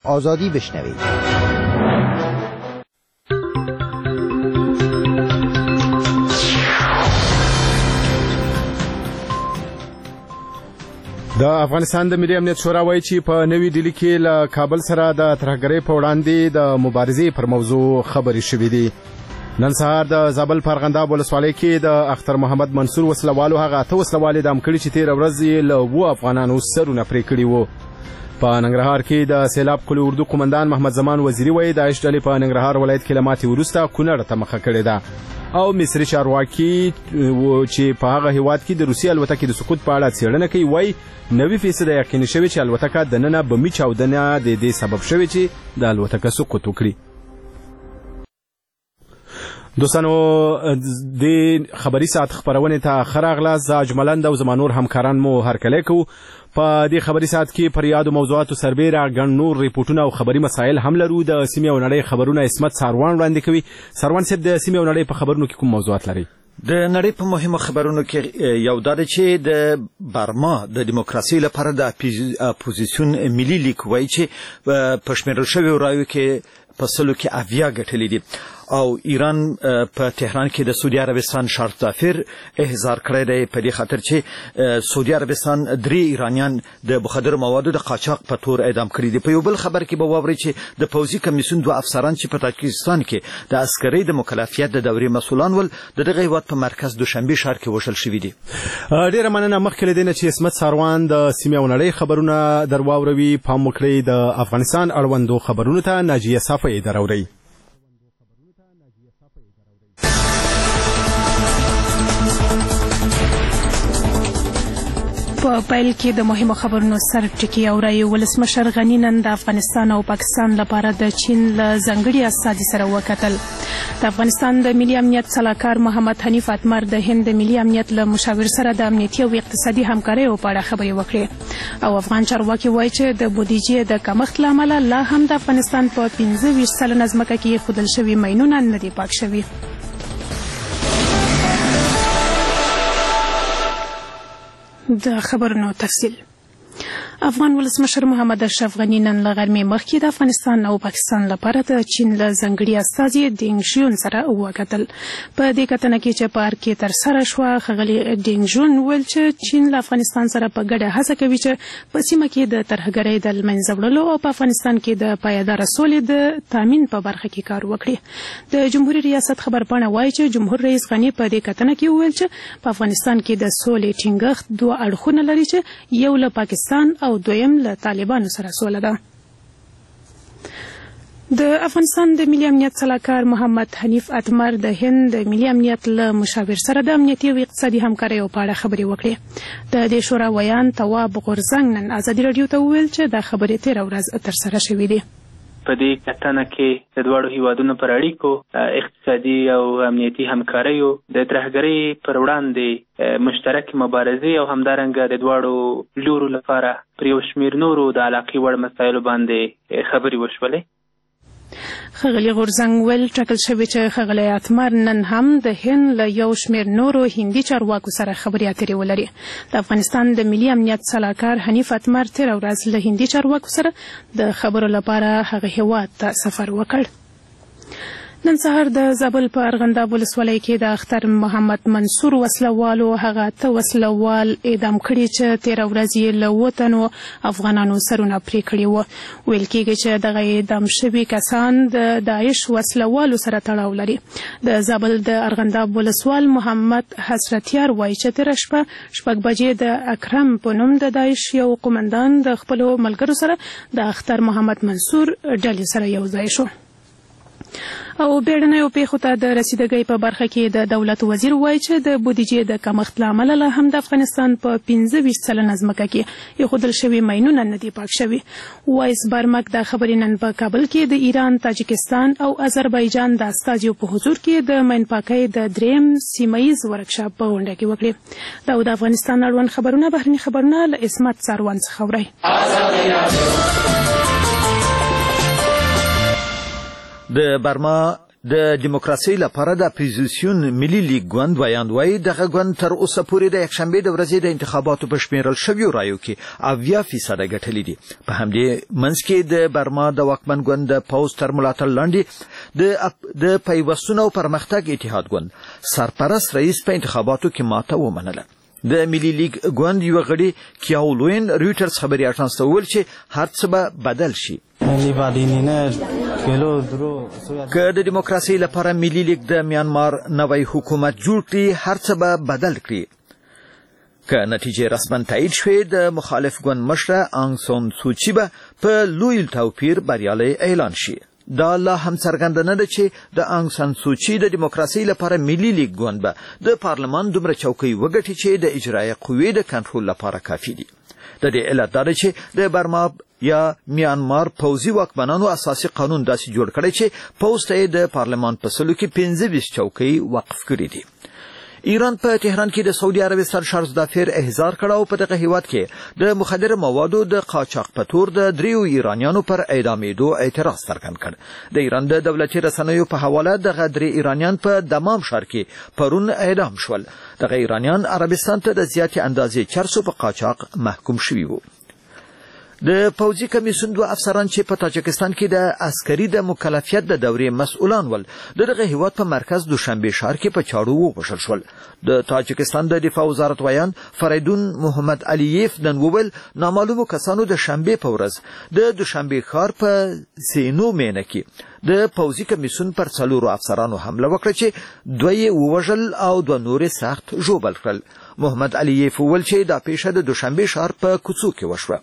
آزادی بشنوید. د افغانستان د ملي امنیت شورا وایي چې په نوې ډیلي کې له کابل سره د ترهګرۍ په وړاندې د مبارزې پر موضوع خبرې شوې دي. نن سهار د زابل په ارغنداب ولسوالۍ کې د اختر محمد منصور وسلوالو هغه 8 وسلوالې دم کړي چې تیر ورځ له 2 افغانانو سرونه پرې کړي وو. په ننګرهار کې د سیلاب قلي اردو قومندان محمد زمان وزیری وایي د داعش ډلې په ننګرهار ولایت کې له ماتې وروسته کونړ ته مخه کړې ده. او مصري چارواکي چې په هغه هیواد کې د روسي الوتکې د سقوط په اړه څېړنه کوي وایي 90% یقیني شوی چې الوتکه د ننه بمي چاودنه د دې سبب شوی چې د الوتکه سقوط وکړي. دوستانو د خبري ساعت خبرونه ته خراغله ز اجملند او زمانور همکاران مو هرکلی کو. په دې خبري ساعت کې پر یادو موضوعاتو سربېره ګڼ نور ریپورتونه او خبري مسایل هم لرو. د سیمې او نړۍ خبرونه اسمت ساروان وړاندې کوي. ساروان صاحب د سیمې او نړۍ په خبرونو کې کوم موضوعات لري؟ د نړۍ په مهمو خبرونو کې یو دا ده چې د برما د دیموکراسي لپاره د اپوزیسیون ملي لیگ وایي چې په شمیرل شویو رایو کې په سلو کې 80 ګټلې دي او ایران په تهران کې د سعودي عربستان شرط ظافر احضار کړی دی په دې خاطر چې سعودي عربستان 3 ایرانیان د مخدر موادو د قاچاق په تور اعدام کړي دي. په یو بل خبر کې به واورئ چې د پوځي کمیسیون 2 افسران چې په تاجکستان کې د عسکرۍ د مکلفیت د دورې مسؤلان ول د دغه هیواد په مرکز دوشنبه ښار کې وشل شوي دي. ډیره مننه. مخکې له دې نه چې اسمت ساروان د سیمې او نړۍ خبرونه درواوروي پام وکړئ د افغانستان اړوندو خبرونو ته ناجیه صافی دراوري. په پیل کې د مهمو خبرونو سر ټکی اوري. ولسمشر غنی نن د افغانستان او پاکستان لپاره د چین له ځانګړي استازي سره وکتل. د افغانستان د ملي امنیت صلاحکار محمد حنیف اتمر د هند د ملي امنیت له مشاور سره د امنیتي او اقتصادي همکارۍ په اړه خبرې وکړې او افغان چارواکي وایي چې د بودیجې د کمښت له امله لا هم د افغانستان په 15 سلنه ځمکه کې خودل شوي ماینونه نه دي پاک شوي. د خبرونو تفصیل. افغان ولسمشر محمد اشرف غنی نن له غرمې مخکې د افغانستان او پاکستان لپاره د چین له ځانګړي استازي دینګ ژون سره وکتل. په دې کتنه کې چې په کې تر سره شو خغلی دینګ ژون ویل چې چین له افغانستان سره په ګډه هڅه کوي چې په سیمه کې د ترهګرۍ د منځه وړلو او په افغانستان کې د پایدار سولې د تامین په برخه کې کار وکړي. د جمهوریت ریاست خبرپاڼه وایي چې جمهور رئیس غنی په دې کتنه کې ویل چې په افغانستان کې د سولې ټینګښت 2 اړخونه لري چې یو له پاکستان او دویم له طالبانو سره سوله ده. د افغانستان د ملي امنیت صلاحکار محمد حنیف اتمر د هند د ملي امنیت له مشاور سره د امنیتي او اقتصادي همکارۍ په اړه خبرې وکړې. د دې شورا ویان تواب غورزنګ نن ازادي رادیو ته وویل چې دا خبرې تیر ورځ ترسره شوې دي. په دې کتنه کې د دوړو هیوادونو پر اړیکو اقتصادي او امنیتي همکاریو د ترهګرۍ پر وړاندې مشترک مبارزې او همدارنګه د دوړو لورو لپاره پر یو شمیر نورو د علاقې وړ مسایلو باندې خبرې وشولې. خغلی غورزنګ ویل ټاکل شوی چې خغلی اتمر نن هم د هند له یو شمیر نورو هندي چارواکو سره خبرې اترې ولري. د افغانستان د ملي امنیت صلاحکار حنیف اتمر تیر ورځ له هندي چارواکو سره د خبرو لپاره هغه هیواد ته سفر وکړ. نن سهار د زابل په ارغنداب ولسوالۍ کې د اختر محمد منصور وسلوالو هغه 8 وسلوال اعدام کړي چې تیر ورځ یې له 2 تنو افغانانو سرونه پرې کړي وو. ویل کېږي چې دغه اعدام شوي کسان د داعش وسلوالو سره تړاو لري. د زابل د ارغنداب ولسوال محمد حسرتیار وایي چې تیر شپه 6 بجې د اکرم په نوم د داعش یو قومندان د خپل ملګرو سره د اختر محمد منصور ډلې سره یو ځای شو. او بیړنیو پیښو ته د رسیدګۍ په برخه کې د دولت وزیر وایي چې د بودیجې د کمښت له امله هم د افغانستان په 15 سلنه ځمکه کې ایښودل شوي ماینونه نه دي پاک شوي. وایس برمک د خبرې نن په کابل کې د ایران، تاجکستان او آذربایجان د استازیو په حضور کې د ماین پاکۍ د 3م سیمه‌ییز ورکشاپ په غونډه کې وکړې. دا د افغانستان اړوند خبرونه بهرني خبرونه له اسمت ساروان څخه اورئ. د برما د دیموکراسي لپاره د اپوزیسیون ملي لیگ ګوند وایي دغه ګوند تر اوسه پورې د یکشنبه د ورځې د انتخاباتو په شمیرل شویو رایو کې 80% ګټلې دي. په همدې منځ کې د برما د واکمن ګوند د پوز تر ملاتړ لاندې د پیوستون او پرمختګ اتحاد ګوند سرپرست رئیس په انتخاباتو کې ماته ومنله. د ملي لیگ ګوند یو غړي کیاولوین رويټرز خبري اژانس ته وویل چې هر څه به بدل شي. که د دیموکراسي لپاره ملي لیگ د میانمار نوی حکومت جوړ کړي هر څه به بدل کړي. که نتیجه رسما تایید شوه د مخالف ګوند مشره آنګ سون سوچي به په لوی توپیر بریالي اعلان شي. دا لا هم څرګنده نه ده چې د آنګ سان سوچي د دیموکراسي لپاره ملي لیگ ګوند به د پارلمان دومره چوکۍ وګټي چې د اجرایه قوې د کنټرول لپاره کافي دي. د دې علت دا ده چې د برما یا میانمار پوځي واکمنانو اساسي قانون داسې جوړ کړی چې پوځ ته د پارلمان په سلو کې 15 چوکۍ وقف کړي دي. ایران په تهران کې د سعودي عربستان شارزدافیر احضار کړه او په دغه هیواد کې د مخدره موادو د قاچاق په تور د دریو ایرانیانو پر اعدامېدو اعتراض څرګند کړ. د ایران د دولتي رسنیو په حواله دغه درې ایرانیان په دمام ښار کې پرون اعدام شول. دغه ایرانیان عربستان ته د زیاتې اندازې چرسو په قاچاق محکوم شوي وو. د پوځي کمیسیون دوه افسران چې په تاجکستان کې د عسکري د مکلفیت د دورې مسؤلان ول دغه هیواد په مرکز دوشنبه ښار کې په چاړو ووژل شول. د تاجکستان د دفاع وزارت ویان فریدون محمد علییف نن وویل نامعلومو کسانو د شنبه په ورځ د دوشنبه ښار په سینو مینه کې د پوځي کمیسیون پر 4 افسرانو حمله وکړه چې دوی ووژل او دوه نور سخت ژوبل کړل. محمد علییف وویل چې دا پیښه د دوشنبه ښار په کوڅو کې وشوه.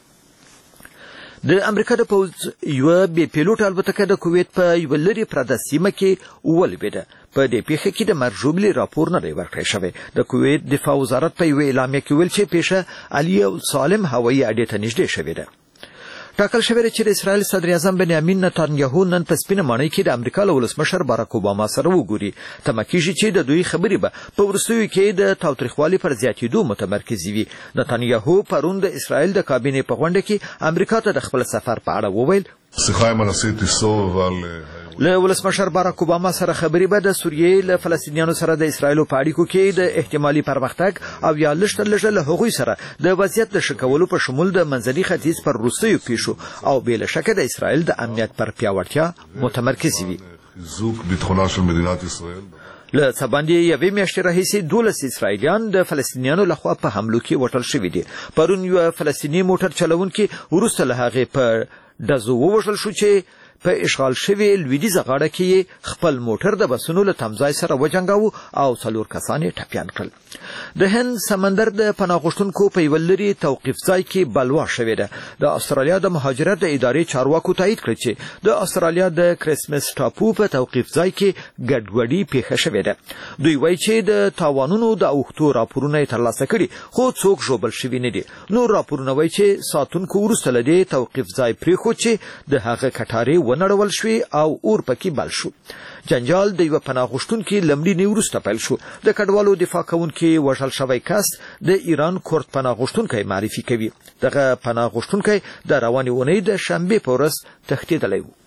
د امریکا د پوځ یو بي پیلوټ الوتکه د کویت په یو لري پرده سیمه کې ولویده. په دې پیښه کې د مرجوبلي راپور نه ورکړی شوی. د کویت دفاع وزارت په یو اعلامیه کې ویل چې پیښه علي او سالم هوایي اډې ته نږدې شوې ده. ټاکل شوی چې د اسرائیل صدر اعظم بنیامین نتانیاهو نن په سپینه ماڼۍ کې د امریکا له ولسمشر باراک اوباما سره وګوري. تمه کېږي چې د دوی خبرې به په وروستیو کې د تاوتریخوالي پر زیاتېدو متمرکزې وي. نتانیاهو پرون د اسرائیل د کابینې په غونډه کې امریکا ته د خپل سفر په اړه وویل. له ولسمشر باراک اوباما سره خبرې به د سوریې له فلسطینیانو سره د اسرائیل په اړیکو کې د احتمالي پرمختګ او یا لږ له هغوی سره د وضعیت د ښه کولو په شمول د منځني ختیځ پر وروستیو پیښو او بې له شکه د اسرائیل د امنیت پر پیاوړتیا متمرکز وي. له څه باندې یوې میاشتې راهیسې 12 اسرائیلیان د فلسطینیانو لخوا په حملو کې وټل شوي دي. پرون یو فلسطیني موټر چلونکي وروسته له هغې په ډزو ووژل شو چې په اشغال شوی لویدیځه غاړه کې خپل موټر د بسونو له تمځای سره وجنګاوه او 4 کسان یې ټپیان کړل. د هند سمندر د پناه غوښتونکو په یو لري توقیف ځای کې بلوا شوې ده. د استرالیا د مهاجرت د ادارې چارواکو تایید کړ چې د استرالیا د کریسمس ټاپو په توقیف ځای کې ګډوډي پیښه شوې ده. دوی وایي چې د تاوانونو د اوښتو راپورونه ترلاسه کړي خو څوک ژوبل شوي نه دي. نور راپورونه وایي چې ساتونکو وروسته له دې توقیف ځای پرېښود چې د هغه کټارې ونړول شوې او اور پکې بل شو. جنجال د یو پناه غوښتونکي لمړي وروسته پیل شو. د کډوالو دفاع کوونکي وژل شوی کس د ایران کورد پناه غوښتونکی معرفي کوي. دغه پناه غوښتونکی د روانې اونۍ د شنبه په ورځ تښتېدلی و.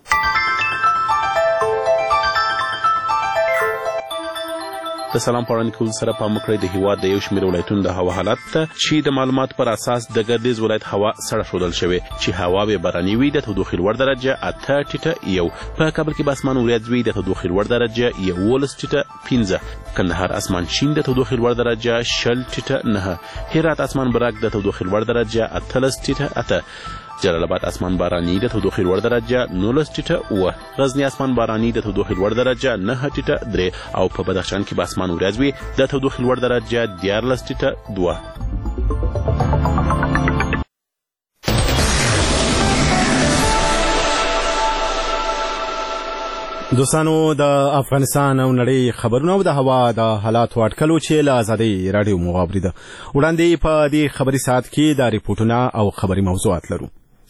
د سلام پړانکول سره په مکړې د هیواد د یو شمېر ولایتونو د هوا حالت ته چې د معلومات پر اساس د ګردیز ولایت هوا سړه ښودل شوې چې هوا به باراني وي. د تودوخې لوړ درجه 8 ټیټه 1. په کابل کې به اسمان وریځ وي. د تودوخې لوړ درجه 11 ټیټه 15. کندهار اسمان شین. د تودوخې لوړ درجه 0 ټیټه 9. هرات اسمان براق. د تودوخې لوړ درجه 18 ټیټه 8. جلال آباد اسمان باراني. د تودوخې لوړ درجه 19 ټیټه 9. غزنی اسمان باراني. د تودوخې لوړ درجه 9 ټیټه 3. او په بدخشان کې به اسمان وریځ وي. د تودوخې لوړ درجه 14 ټیټه 2. دوستانو د افغانستان او نړۍ خبرونه او د هوا د حالاتو اټکلو چې له آزادۍ راډیو مغابري ده. وړاندې په دې خبري ساعت کې د ریپورتونه او خبري موضوعات لرو.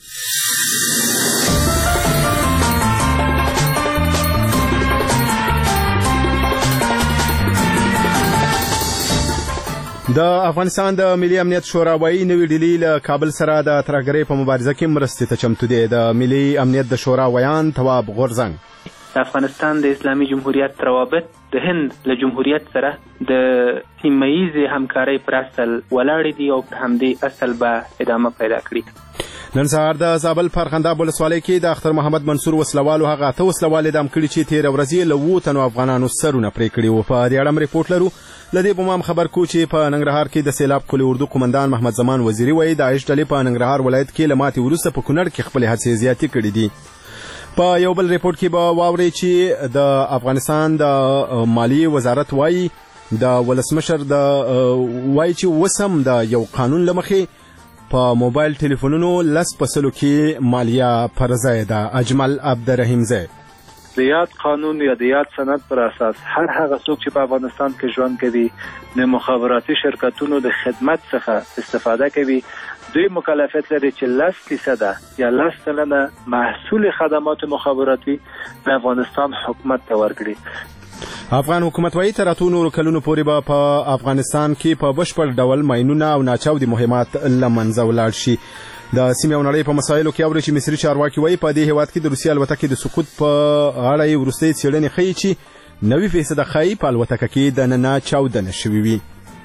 د افغانستان د ملي امنیت شورا وايي نوې ډیلي له کابل سره د ترهګرۍ په مبارزه کې مرستې ته چمتو دی. د ملي امنیت د شورا ویان تواب غورزنګ د افغانستان د اسلامي جمهوریت روابط د هند له جمهوریت سره د سیمه ییزې همکارۍ پر اصل ولاړې دي او پر همدې اصل به ادامه پیدا کړي. نن سهار د زابل فرخنداب ولسوالۍ کې د اختر محمد منصور وسلوالو هغه 8 وسلوال اعدام کړي چې 13 ورځې له 7 تنو افغانانو سرونه پرې کړي وو. په دې اړه ریپورت لرو. لدې بمام خبر کو چې په ننګرهار کې د سیلاب قلی اردو قومندان محمد زمان وزیری وایي د داعش ډلې په ننګرهار ولایت کې لماتې وروسته په کونړ کې خپل هڅې زیاتې کړې دي. په یو بل ریپورت کې به واورئ چې د افغانستان د مالیې وزارت وایي د ولسمشر وایي چې وسم د یو قانون لمخې په موبایل ټلیفونونو 10% کې مالیه فرض ده. اجمل عبدالرحیم زی د یاد قانون یا د یاد سند پر اساس هر هغه څوک چې په افغانستان کې ژوند کوي د مخابراتي شرکتونو د خدمت څخه استفاده کوي دوی مکلفیت لري چې 10% یا 10% محصول خدمات مخابراتي د افغانستان حکومت ته ورکړي. افغان حکومت وايي تر اتو نورو کلونو پورې به په افغانستان کې په بشپړ ډول ماینونه او ناچاودي مهمات له منځه ولاړ شي. د سیمې او نړۍ په مسایلو کې اوري چې مصري چارواکي وايي په دې هیواد کې د روسیې الوتکې د سقوط په اړه یې وروستۍ څېړنې ښیي چې 90% ښایي په الوتکه کې دننه چاودنه شوې وي.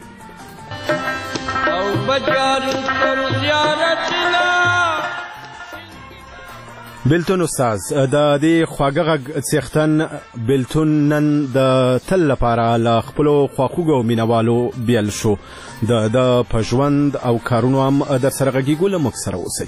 بلتون استاز د دې خواږه غږ څښتن بلتون نن د تل لپاره له خپلو خواخوږو مینوالو بیل شو. د په ژوند او کارونو هم در سره غږیږو. له موږ سره اوسئ.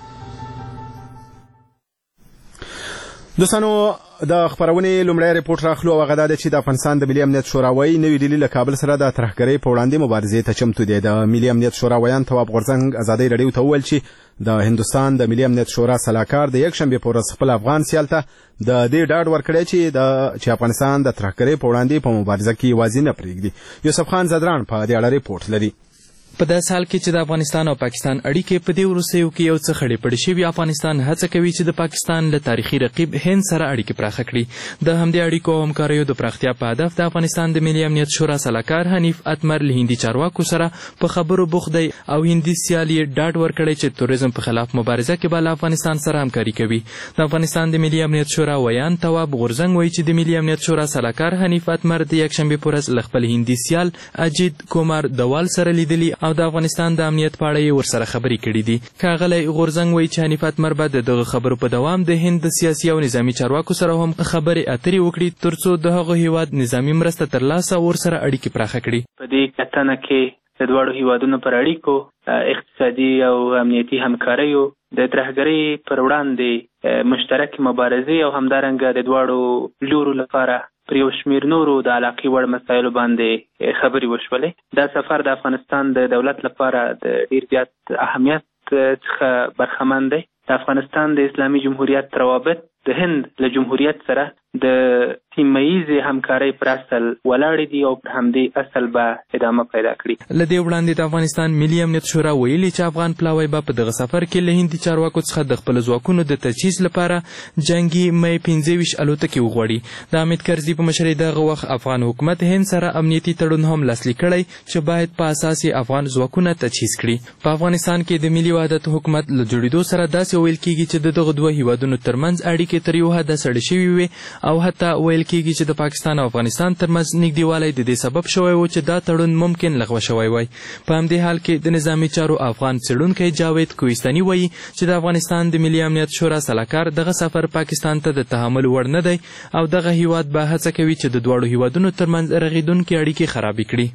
دوستانو د خبرونې لومړی ریپورت راخلو او هغه دا دی چې د افغانستان د ملي امنیت شورا وایي نوې ډیلي له کابل سره د ترهګرۍ په وړاندې مبارزې ته چمتو دی. د ملي امنیت شورا ویان تواب غورځنګ ازادۍ راډیو ته وویل چې د هندوستان د ملي امنیت شورا سلاکار د یکشنبې په ورځ خپل افغان سیال ته د دې ډاډ ورکړی چې افغانستان د ترهګرۍ په وړاندې په مبارزه کې یوازې نه پرېږدي. یوسف خان زدران په دې اړه ریپورت لري. په داسې حال کې چې د افغانستان او پاکستان اړیکې په دې وروستیو کې یو څه خړې پړې شوي، افغانستان هڅه کوي چې د پاکستان له تاریخي رقیب هند سره اړیکې پراخه کړي. د همدې اړیکو او همکاریو د پراختیا په هدف د افغانستان د ملي امنیت شورا سلاکار حنیف اتمر له هندي چارواکو سره په خبرو بوخت دی او هندي سیال یې ډاډ ورکړی چې توریزم په خلاف مبارزه کې به له افغانستان سره همکاري کوي. د افغانستان د ملي امنیت شورا ویان تواب غورځنګ وایي چې د ملي امنیت شورا سلاکار حنیف اتمر د یکشنبې په ورځ له خپل هندي سیال اجیت کومار دوال سره لیدلي او د افغانستان د امنیت په اړه یې ورسره خبرې کړې دي. ښاغلی غورځنګ وایي چې حنیف اتمر به د دغه خبرو په دوام د هند د سیاسي او نظامي چارواکو سره هم خبرې اترې وکړي ترڅو د هغه هیواد نظامي مرسته ترلاسه او ورسره اړیکې پراخه کړي. په دې کتنه کې د دواړو هیوادونو پر اړیکو اقتصادي او امنیتي همکاریو د ترهګرۍ پر وړاندې مشترک مبارزې او همدارنګه د دواړو لورو لپاره پر یو شمېر نورو د علاقې وړ مسایلو باندې خبرې وشولې. دا سفر د افغانستان د دولت لپاره د ډېر زیات اهمیت څخه برخمن دی. د افغانستان د اسلامي جمهوریت روابط د هند له جمهوریت سره د سیمه ییزې همکارۍ پر اصل ولاړې دي او پر همدې اصل به ادامه پیدا کړي. له دې وړاندې د افغانستان ملي امنیت شورا ویلي چې افغان پلاوی به په دغه سفر کې له هندي چارواکو څخه د خپلو ځواکونو د تجهیز لپاره جنګي مې 25 الوتکې وغواړي. د حامد کرزي په مشرۍ دغه وخت افغان حکومت هند سره امنیتي تړون هم لاسلیک کړی چې باید په اساس یې افغان ځواکونه تجهیز کړي. په افغانستان کې د ملي وحدت حکومت له جوړېدو سره داسې ویل کېږي چې دغه دوه هیوادونو ترمنځ اړیکې تر یو حده سړې شوي وي او حتی ویل کېږي چې د پاکستان او افغانستان ترمنځ نږدېوالی د دې سبب شوی و چې دا تړون ممکن لغوه شوی وای. په همدې حال کې د نظامي چارو افغان څېړونکی جاوید کوهستاني وایي چې د افغانستان د ملي امنیت شورا سلاکار دغه سفر پاکستان ته د تحمل وړ نه دی او دغه هیواد به هڅه کوي چې د دواړو هیوادونو ترمنځ رغېدونکې اړیکې خرابې کړي.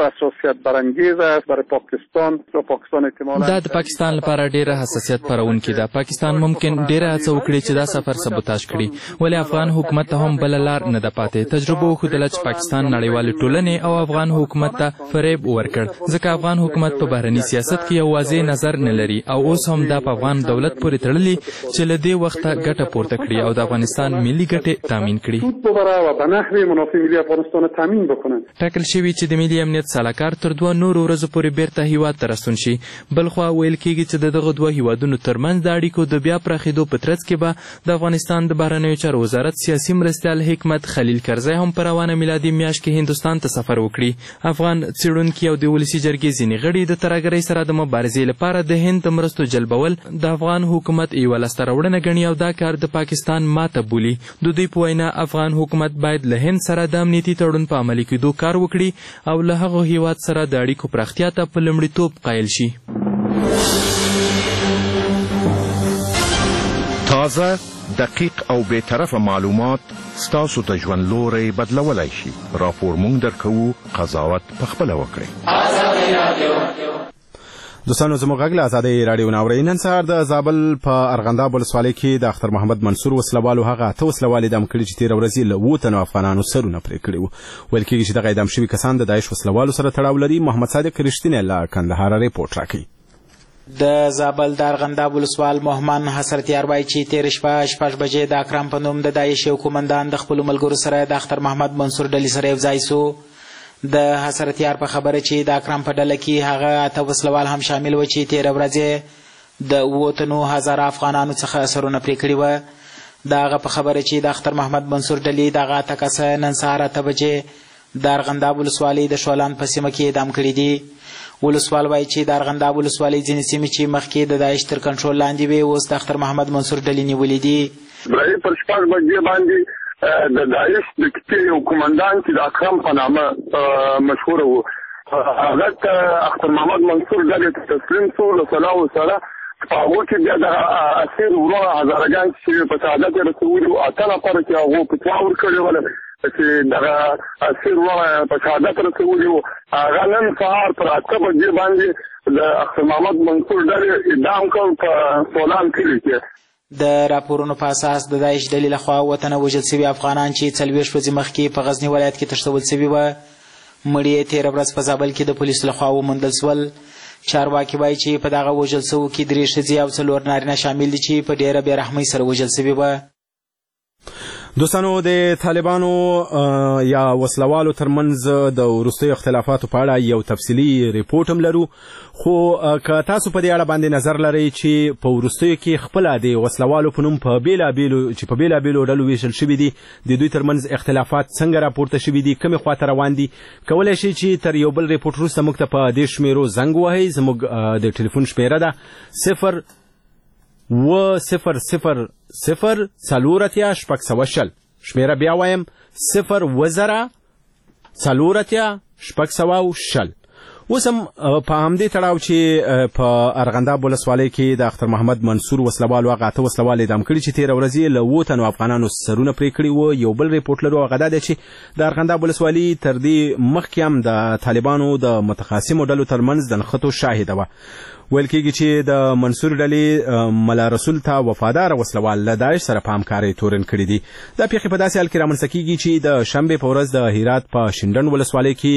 دا د پاکستان لپاره ډېره حساسیت پارونکې ده. پاکستان ممکن ډېره هڅه وکړي چې دا سفر سبوتاژ کړي، ولې افغان حکومت ته هم بله لار نه ده پاتې. تجربه وښودله چې پاکستان نړیوالې ټولنې او افغان حکومت ته فریب ورکړ، ځکه افغان حکومت په بهرني سیاست کې یو واضح نظر نه لري او اوس هم دا په افغان دولت پورې تړلي چې له دې وخته ګټه پورته کړي او د افغانستان ملي ګټې تامین کړي. ټاکل شوي چې د ملي امنیت سلاکار تر 2 نورو ورځو پورې بیرته هیواد ته راستون شي. بلخوا ویل کېږي چې د دغه دوه هیوادونو ترمنځ د اړیکو د بیا پراخېدو په ترڅ کې به د افغانستان افغانستان د بهرنیو چارو وزارت سیاسي مرستیال حکمت خلیل کرزی هم په روانه میلادي میاشت کې هندوستان ته سفر وکړي. افغان څېړونکي او د ولسي جرګې ځینې غړي د ترهګرۍ سره د مبارزې لپاره د هند د مرستو جلبول د افغان حکومت یوه لاسته راوړنه ګڼي او دا کار د پاکستان ماته بولي. د دوی په وینا افغان حکومت باید له هند سره د امنیتي تړون په عملي کېدو کار وکړي او له هغه هیواد سره د اړیکو پراختیا ته په لومړیتوب قایل شي. تازه، دقیق او بی‌طرفه معلومات ستاسو ته ژوند لوری بدلولی شي. راپور مونږ درکوو، قضاوت پخپله وکړئ. دوستانو زموږ غږ له ازادۍ راډیو نه اورئ. نن سهار د زابل په ارغنداب ولسوالۍ کې د اختر محمد منصور وسلوالو هغه 8 وسلوال اعدام کړي چې تېره ورځ یې له 7 تنو افغانانو سرونه پرې کړي وو. ویل کېږي چې دغه اعدام شوي کسان د داعش وسلوالو سره تړاو لري. محمد صادق رښتینی له کندهاره ریپورټ راکوي. د زابل د ارغنداب ولسوال محمد حسرتیار وایي چې تېره شپه 6 بجې د اکرم په نوم د داعش یو قومندان د خپلو ملګرو سره د اختر محمد منصور ډلې سره یو ځای سو. د حسرتیار په خبره چې د اکرم په ډله کې هغه 8 وسلوال هم شامل و چې تېره ورځ د 7,000 افغانانو څخه سرونه پرې کړي وه. د هغه په خبره چې د اختر محمد منصور ډلې دغه 8 کسه نن سهار 8 بجې د ارغنداب ولسوالۍ د شولان په سیمه کې اعدام کړي دي. ولسوال وایي چې د ارغنداب ولسوالۍ ځینې سیمې چې مخکې د داعش تر کنټرول لاندې وې اوس د اختر محمد منصور ډلې نیولې دي. پر 6 بجې باندې د داعش د کتې یو قومندان چې د اکرم په نامه مشهور و، هغه اختر محمد منصور ډلې ته تسلیم شو له سلاو سره. په هغو کې بیا د اسیر وروڼه هزارګان چې په سعادت یې رسولي وو 8 نفره چې هغو فتوا ورکړې وله چې دغه اسیر وروڼه په سعادت رسولي وو. هغه نن سهار پر 8 بجې باندې د اختر محمد منصور ډلې اعدام کړ په سولان کلي کې. د راپورونو په اساس د داعش ډلې لخوا 7 تنه وژل شوي افغانان چې 40 ورځې مخکې په غزني ولایت کې تښتول شوي وه مړي یې تېره ورځ په زابل کې د پولیسو لخوا وموندل شول. چارواکي وایي چې په دغه وژل شوو کې 3 ښځې او 4 نارینه شامل دي چې په ډېره بېرحمۍ سره وژل شوي وه. دوستانو د طالبانو یا وسلوالو ترمنځ د وروستیو اختلافاتو په اړه یو تفصیلي ریپورټ هم لرو، خو که تاسو په دې اړه باندې نظر لرئ چې په وروستیو کې خپله د وسلوالو په نوم په بېلابېلو ډلو ویشل شوي دي، د دوی ترمنځ اختلافات څنګه راپورته شوي دي، کومې خواته روان دي، کولی شئ چې تر یو بل ریپورټ وروسته موږ ته په دې شمیرو زنګ ووهئ. زموږ د ټلیفون شمیره ده 0-0-0-0-4 شمیره بیا وایم 0-0-4 اوس هم په همدې تړاو چې په ارغنداب ولسوالۍ کې د اختر محمد منصور وسلوالو هغه 8 وسلوال اعدام کړي چې تېره ورځ یې له 7 تنو افغانانو سرونه پرې کړي وو. یو بل ریپورټ لرو، هغه دا دی چې د ارغنداب ولسوالي تر دې مخکې هم د طالبانو د متخاصمو ډلو ترمنځ د نښتو شاهده وه. ویل کېږي چې د منصور ډلې ملا رسول ته وفادار وسلوال له داعش سره په همکارۍ تورن کړي دي. دا پیښې په داسې حال کې رامنځته کېږي چې د شنبې په ورځ د هرات په شینډنډ ولسوالۍ کې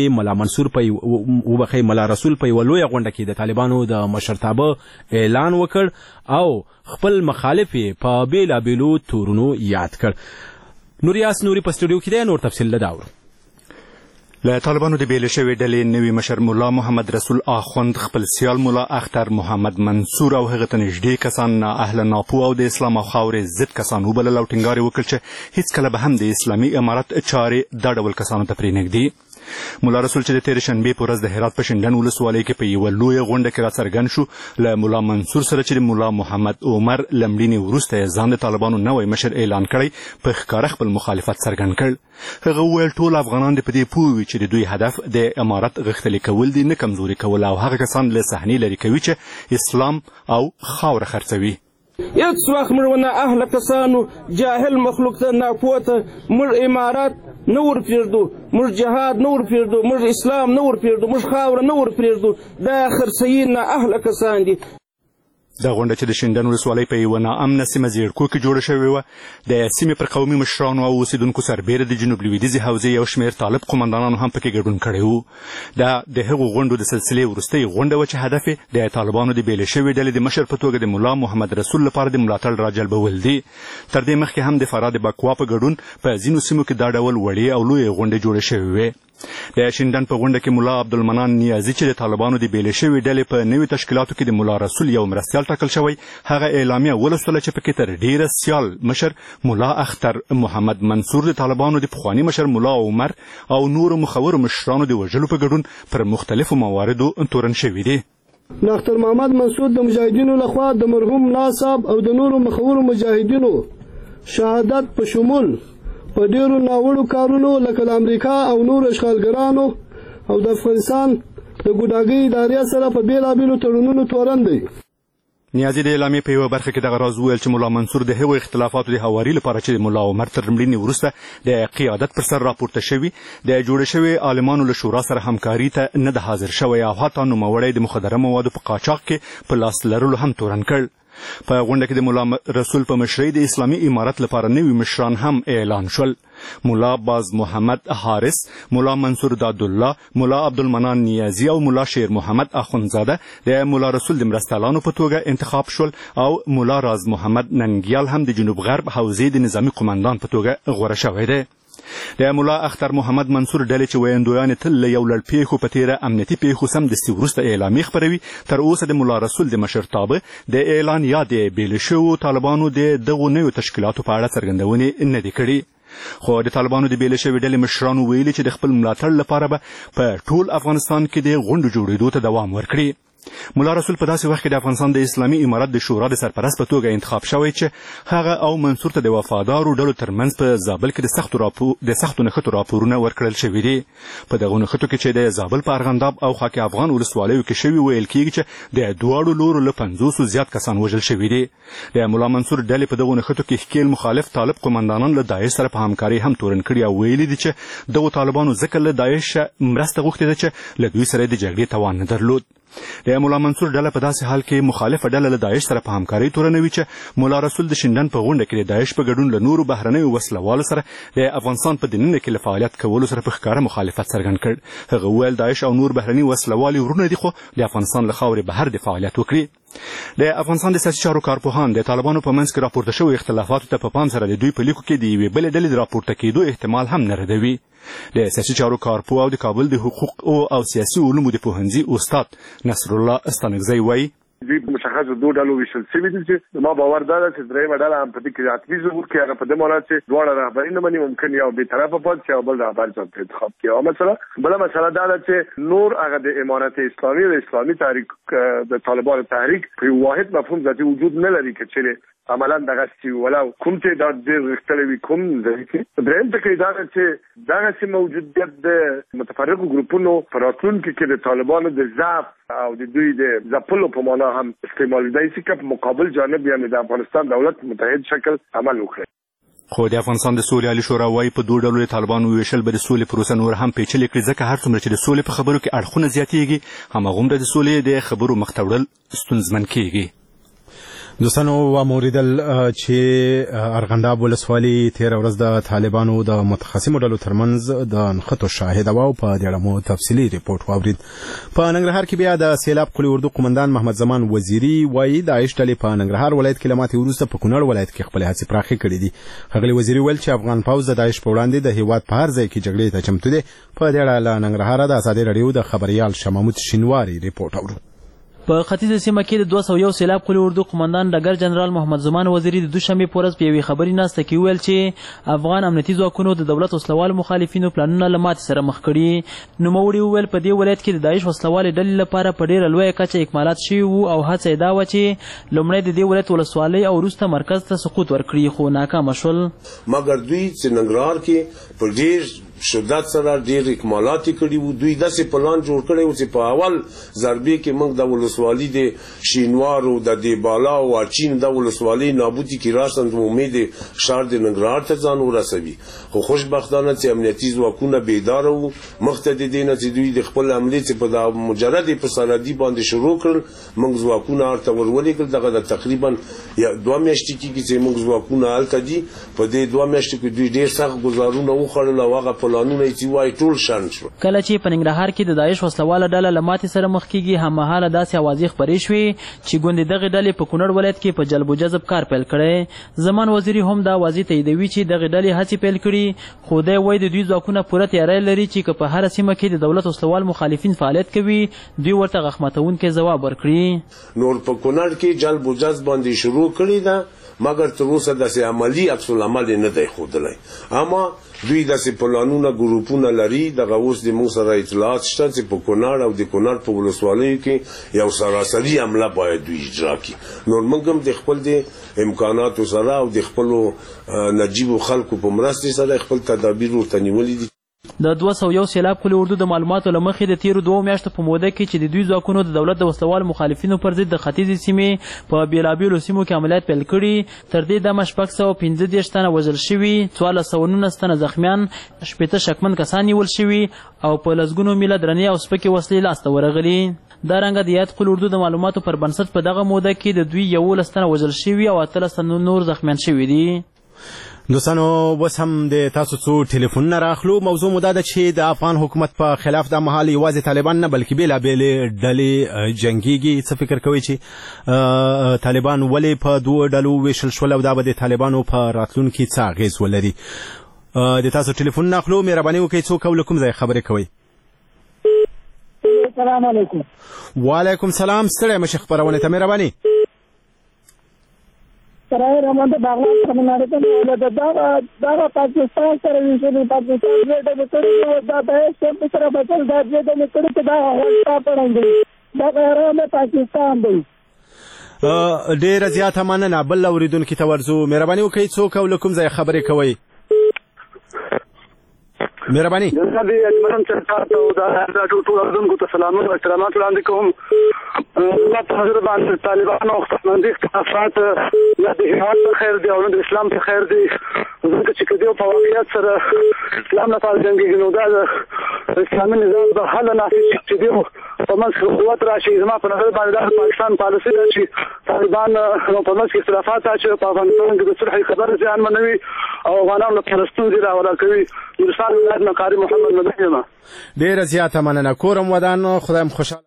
ملا رسول په یوه لویه غونډه کې د طالبانو د مشرتابه اعلان وکړ او خپل مخالف یې په بېلابېلو تورونو یاد کړ. نوریاس نوري په سټوډیو کې دی، نور تفصیل له داورو. له طالبانو د بیلې شوې ډلې نوي مشر ملا محمد رسول آخوند خپل سیال ملا اختر محمد منصور او هغه ته نږدې کسان اهل ناپو او د اسلام او خاورې ضد کسان وبلل او ټینګار یې وکړ چې هیڅکله به هم د اسلامي امارت چارې دا ډول کسانو ته پرېنږدي. ملا رسول چې د تېرې شنبې په ورځ د هرات په شینډنډ ولسوالۍ کې په یوه لویه غونډه کې راڅرګند شو، له ملا منصور سره چې د ملا محمد عمر له مړینې وروسته یې ځان د طالبانو نوی مشر اعلان کړی، په ښکاره خپل مخالفت څرګند کړ. هغه وویل ټول افغانان دې په دې پوه وي چې د دوی هدف د امارت غښتلي کول دي، نه کمزوري کول، او هغه کسان له صحنې لرې کوي چې اسلام او خاوره خرڅوي. هیڅ وخت موږ ونه اهل کسانو جاهل مخلوق ته ناپوهه موږ امارات نه ورپرېږدو، موږ جهاد نه ورپرېږدو، موږ اسلام نه ورپرېږدو، موږ خاوره نه ورپرېږدو. دا خرڅوي نه اهل کسان دي. دا غونډه چې د شینډنډ ولسوالۍ په یوه ناامنه سیمه زیړکو کې جوړه شوې وه، د سیمې پر قومي مشرانو او اوسېدونکو سربیره د جنوب لویدیځې حوزې یو شمېر طالب قومندانانو هم پکې ګډون کړی و. دا د هغو غونډو د سلسلې وروستۍ غونډه وه چې هدف یې د طالبانو د بیلې شوې ډلې د مشر په توګه د ملا محمد رسول لپاره د ملاتړ راجلبول دي. تر دې مخکې هم د فراه د بکوا په ګډون په ځینو سیمو کې دا ډول وړې او لویې غونډې جوړې شوې وې. د شینډن په غونډه کې ملا عبدالمنان نیازي چې د طالبانو د بیلې شوې ډلې په نوي تشکیلاتو کې د ملا رسول یو مرستیال ټاکل شوی هغه اعلامیه ولوستله چې پکې تر ډیره سیال مشر ملا اختر محمد منصور د طالبانو د پخواني مشر ملا عمر او نورو مخورو مشرانو د وژلو په ګډون پر مختلفو مواردو تورن شوي دي. اختر محمد منصور د مجاهدینو لخوا د مرحوم ناصاب او د نورو مخورو مجاهدینو شهادت په شمول په ډیرو ناوړو کارونو لکه د امریکا او نورو اشغالګرانو او د افغانستان د ګوډاګۍ ادارې سره په بیلابیلو تړونونو تورن دی. نیازي د اعلامیې په یوه برخه کې دغه راز وویل چې ملا منصور د هغو اختلافاتو د هواري لپاره چې د ملا عمر تر مړینې وروسته د قیادت پر سر راپورته شوي د جوړې شوې عالمانو له شورا سره همکاري ته نه ده حاضر شوی او حتی نوموړی د مخدره موادو په قاچاق کې په لاس لرلو هم تورن کړ. په غونډه کې د ملا رسول په مشرۍ د اسلامي امارت لپاره نوي مشران هم اعلان شول. ملا باز محمد حارس، ملا منصور دادالله، ملا عبدالمنان نیازي او ملا شیر محمد اخونزاده د ملا رسول د مرستیالانو په توګه انتخاب شول او ملا راز محمد ننګیال هم د جنوب غرب حوزې د نظامي قماندان په توګه غوره شوی دی. د ملا اختر محمد منصور ډلې چې ویندویانې تل له یو لړ پیښو په تیره امنیتي پیښو سمدستي وروسته اعلامیې خپروي تر اوسه د ملا رسول د مشرتابه د اعلان یا د بیلې شویو طالبانو د دغو نویو تشکیلاتو په اړه څرګندونې نه دي کړي. خو د طالبانو د بیلې شوې ډلې مشرانو ویلي چې د خپل ملاتړ لپاره به په ټول افغانستان کې د غونډو جوړېدو ته دوام ورکړي. ملا رسول په داسې وخت کې د افغانستان د اسلامي امارت د شورا د سرپرست په توګه انتخاب شوی چې هغه او منصور ته د وفادارو ډلو ترمنځ په زابل کې د سختو نښتو راپورونه ورکړل شوي دي. په دغو نښتو کې چې د زابل په ارغنداب او خاک افغان ولسوالیو کې شوي ویل کېږي چې د دواړو لورو له 50 زیات کسان وژل شوي دي. د ملا منصور ډلې په دغو نښتو کې ښکیل مخالف طالب قماندانان له داعش سره په همکاري هم تورن کړي او ویلي دي چې دغو طالبانو ځکه له داعش مرسته غوښتې ده چې له دوی سره د جګړې توان نه درلود. د ملا منصور ډله په داسې حال کې مخالفه ډله له داعش سره په همکارۍ تورنوي چې ملا رسول د شینډن په غونډه کې د داعش په ګډون له نورو بهرنیو وسلوالو سره د افغانستان په دننه کې له فعالیت کولو سره په ښکاره مخالفت څرګند کړ. هغه وویل داعش او نور بهرني وسلوالي ورونه دي خو د افغانستان له خاورې بهر د فعالیت وکړي. د افغانستان د سیاسي چارو کارپوهان د طالبانو په منځ کې راپورته شوي اختلافاتو ته په پام سره د دوی په لیکو کې د یوې بلې ډلې د راپورته کېدو احتمال هم نه ردوي. د سیاسي چارو کارپوه او د کابل د حقوق او سیاسي علومو د پوهنځي استاد نصر الله استانکزی وایي دوی مشخص دوه ډلو ویشل شوي دي چې ما باور دا ده چې درېیمه ډله هم په دې کې حتمي ظهور کوي. هغه په دې مانا چې دواړه رهبري نه مني، ممکن یو بېطرفه پاتې شي او بل رهبر ځان انتخاب کړي. او بله مسله دا ده چې نور هغه د امارت اسلامي د اسلامي تحریک د طالبانو تحریک په یو واحد مفهوم ذاتي وجود نه لري که چیرې عملا دغسې ولو کوم تعداد ډېر غښتلی وي کوم ځای کې. درېیم ټکی دا ده چې دغسې موجودیت د متفرقو ګروپونو په راتلونکي کې د طالبانو د ضعف او د دوی د ځپلو په معنا هم استعمالیدای شي که په مقابل جانب یعنې د افغانستان دولت متحد شکل عمل وکړي. خو د افغانستان د سولې عالي شورا وایي په دوه ډلو د طالبانو ویشل به د سولې پروسه نور هم پیچلې کړي ځکه هر څومره چې د سولې په خبرو کې اړخونه زیاتېږي هماغومره د سولې د خبرو مخ ته وړل ستونزمن کېږي. دوستانو واوریدل چې ارغنداب ولسوالي تیر ورځ د طالبانو د متخصمو ډلو ترمنځ د نښتو شاهده وه او په دې اړه مو تفصیلي ریپورټ واورید. په ننګرهار کې بیا د سیلاب قلي اردو قمندان محمد زمان وزیري وایي داعش ډلې په ننګرهار ولایت کې له ماتې وروسته په کونړ ولایت کې خپلې هڅې پراخې کړې دي. ښاغلي وزیري ویل چې افغان پوځ د داعش په وړاندې د هیواد په هر ځای کې جګړې ته چمتو دی. په دې اړه له ننګرهاره د ازادي راډیو د خبریال شاه محمود شینواري ریپورټ اورو. په ختیځه سیمه کې د 201 سیلاب قلي اردو قمندان ډګر جنرال محمد زمان وزیري د دوشنبې په ورځ په یوې خبري ناسته کې ویل چې افغان امنیتي ځواکونو د دولت وسلوالو مخالفینو پلانونه له ماتې سره مخ کړي. نوموړي وویل په دې ولایت کې د داعش وسلوالې ډلې لپاره په ډېره لویه کچه اکمالات شوي وو او هڅه یې دا وه چې لومړی د دې ولایت ولسوالۍ او وروسته مرکز ته سقوط ورکړي خو ناکامه شول. مګر دوی چې ننګرهار کې په ډېر شدت سره ډېر اکمالات کړي وو. دوی داسې پلان جوړ کړی و چې په اول ضربې کې موږ د ولسوالي د شینوارو د دیبالا او اچین د ولسوالۍ نابودي کې راستند امید شهر د ننګرهار ته ځان ورسوي. خو خوشبختانه چې امنیتي ځواکونه بیداره وو مخته د دې نه چې دوی د خپل حملې چې په مجرد په سرحدي باندې شروع کړل موږ ځواکونه هلته ورولېږل. دغه د تقریبا 2 میاشتې کېږي چې موږ ځواکونه هلته دي. په دې 2 میاشتو کې دوی ډېر سخت ګزارونه وخوړل او هغه پلانونه چې وای ټول شان شو. کله چې په ننګرهار کې د داعش وسلواله ډله له ماتې سره مخ کیږي هممهاله داسې اوازې خپرې شوې چې ګوندې دغې ډلې په کونړ ولایت کې په جلب و جذب کار پیل کړی. زمان وزیري هم دا اوازې تاییدوي چې دغې ډلې هڅې پیل کړي، خو دی وایي د دوی ځواکونه پوره تیاری لري چې که په هره سیمه کې د دولت وسلوال مخالفین فعالیت کوي دوی ورته غخمتونکی ځواب ورکړي. نور په کونړ کې جلب و جذب باندې شروع کړی ده مګر تر اوسه داسې عملی عکس العمل نه دی ښودلی، اما دوی داسې پلانونه ګروپونه لري. دغه اوس د موږ سره اطلاعات شته چې په کونړ او د کونړ په ولسوالیو کې یو سراسري حمله باید دوی اجرا کړي. نور موږ هم د خپل د امکاناتو سره او د خپلو نجیبو خلکو په مرستې سره خپل تدابیر ورته نیولي دي. د 201 سیلاب کلي اردو د معلوماتو له مخې د تیرو 2 میاشتو په موده کې چې د دوی ځواکونو د دولت د وسلوال مخالفینو پر ضد د ختیځې سیمې په بېلابېلو سیمو کې عملیات پیل کړي. تر دې دمه 615 تنه وژل شوي، 1419 تنه زخمیان، 80 شکمن کسان نیول شوي او په لسګونو میله درنې او سپکې وسلې لاسته ورغلي. دا رنګه د یاد قل اردو د معلوماتو پر بنسټ په دغه موده کې د دوی 11 تنه وژل شوي او 18 تنه نور زخمیان شوي دي. دوستانو اوس هم د تاسو څو ټلیفونونه راخلو. موضوع مو دا ده چې د افغان حکومت په خلاف دا مهال یوازې طالبان نه بلکې بېلابېلې ډلې جنګیږي. څه فکر کوئ چې طالبان ولې په 2 ډلو ویشل شول او دا به د طالبانو په راتلونکي څه اغېز ولري؟ د تاسو ټلیفونونه اخلو. مهرباني وکړئ څوک او له کوم ځای خبرې کوئ؟ السلام علیکم. وعلیکم السلام. ستړی مشه خپرونې ته مهرباني. سرای رحمان د باغلا تمناره ته دا پاکستان سره ویشل پاکستان دې د کړي دا د سم سره بچل دا دې د کړي ته دا هوښتا پړنګي دا غره پاکستان دی. ډېر زیاته مننه. بل اوریدونکو ته ورځو. مهرباني وکړئ څوک او له کوم ځای خبرې کوئ؟ مهرباني. جناب اجمرم چرچات او دا ټول اردوونکو ته سلامونه او احترامات وړاندې کوم. الله تعالی باندې طالبان او خپلمنځي اختلافات نه د هیواد په خیر دی او نه د اسلام په خیر دی. ځکه چې کدیو په واقعیت سره اسلام لپاره جنګیږي نو دا د اسلامي نظام د حل نه چې دیو په منځ کې قوت راشي. زما په نظر باندې د پاکستان پالیسي ده چې طالبان په منځ کې اختلافات اچوي په افغانستان کې د صلح خبره ځان منوي او افغانانو لپاره ستونزې راوړل کوي. نورستان ولایت نه قاری محمد مدني یم. ډېره زیاته مننه. کورم ودان. خدایم خوشحاله.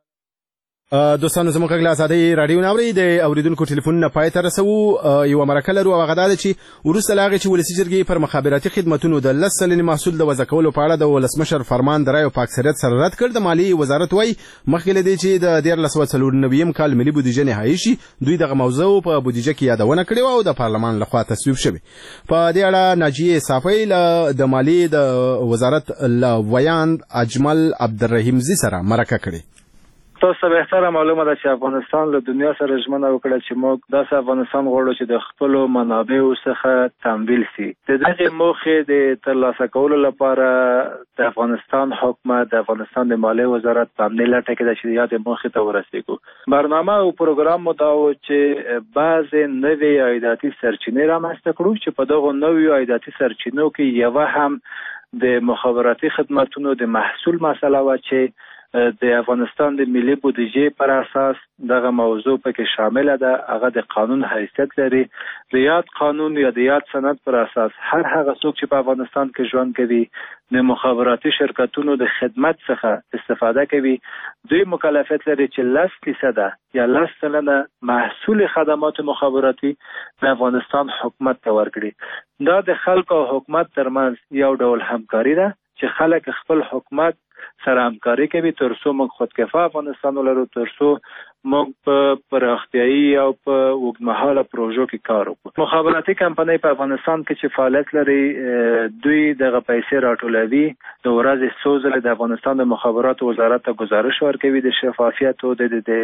دوستانو زموږ غږ له ازادۍ راډیو نه اورئ. د اوریدونکو ټلیفونونه پای ته رسوو. یوه مرکه لرو او هغه دا ده چې وروسته له هغې چې ولسي جرګې پر مخابراتي خدمتونو د 10 سلنې محصول د وضع کولو په اړه د ولسمشر فرمان د رایو په اکثریت سره رد کړ، د مالیې وزارت وایي مخکې له دې چې د 1994 کال ملي بودیجه نهایي شي دوی دغه موضوع په بودیجه کې یادونه کړې وه او د پارلمان لخوا تصویب شوې. په دې اړه ناجیې صافۍ د مالیې د وزارت له ویاند اجمل عبدالرحیمزي سره مرکه کړې. تاسو بهتره معلومه ده چې افغانستان له دنیا سره ژمنه وکړه چې موږ داسې افغانستان غواړو چې د خپلو منابعو څخه تمویل سي. د دغې موخې د ترلاسه کولو لپاره د افغانستان حکومت د افغانستان د مالیې وزارت په همدې لټه کې ده چې یادې موخې ته ورسېږو. برنامه او پروګرام مو دا و چې بعضې نوې عایداتي سرچینې رامنځته کړو چې په دغو نویو عایداتي سرچینو کې یوه هم د مخابراتي خدمتونو د محصول مسله وه چې د افغانستان د ملي بودیجې پر اساس دغه موضوع پکې شامل ده. هغه د قانون حیثیت لري. د یاد قانون یا د یاد سند پر اساس هر هغه څوک چې په افغانستان کې ژوند کوي د مخابراتي شرکتونو د خدمت څخه استفاده کوي دوی مکلفیت لري چې 10% یا 10% محصول خدمات مخابراتي د افغانستان حکومت ته ورکړي. دا د خلکو او حکومت ترمنځ یو ډول همکاري ده چې خلک خپل حکومت سره همکاري کوي ترڅو موږ خودکفا افغانستان ولرو، ترڅو موږ په پراختیایي او په اوږدمهاله پروژو کې کار وکړو. مخابراتي کمپنۍ په افغانستان کې چې فعالیت لري دوی دغه پیسې راټولوي، د ورځې څو ځله د افغانستان د مخابراتو وزارت ته ګزارش ورکوي د شفافیت او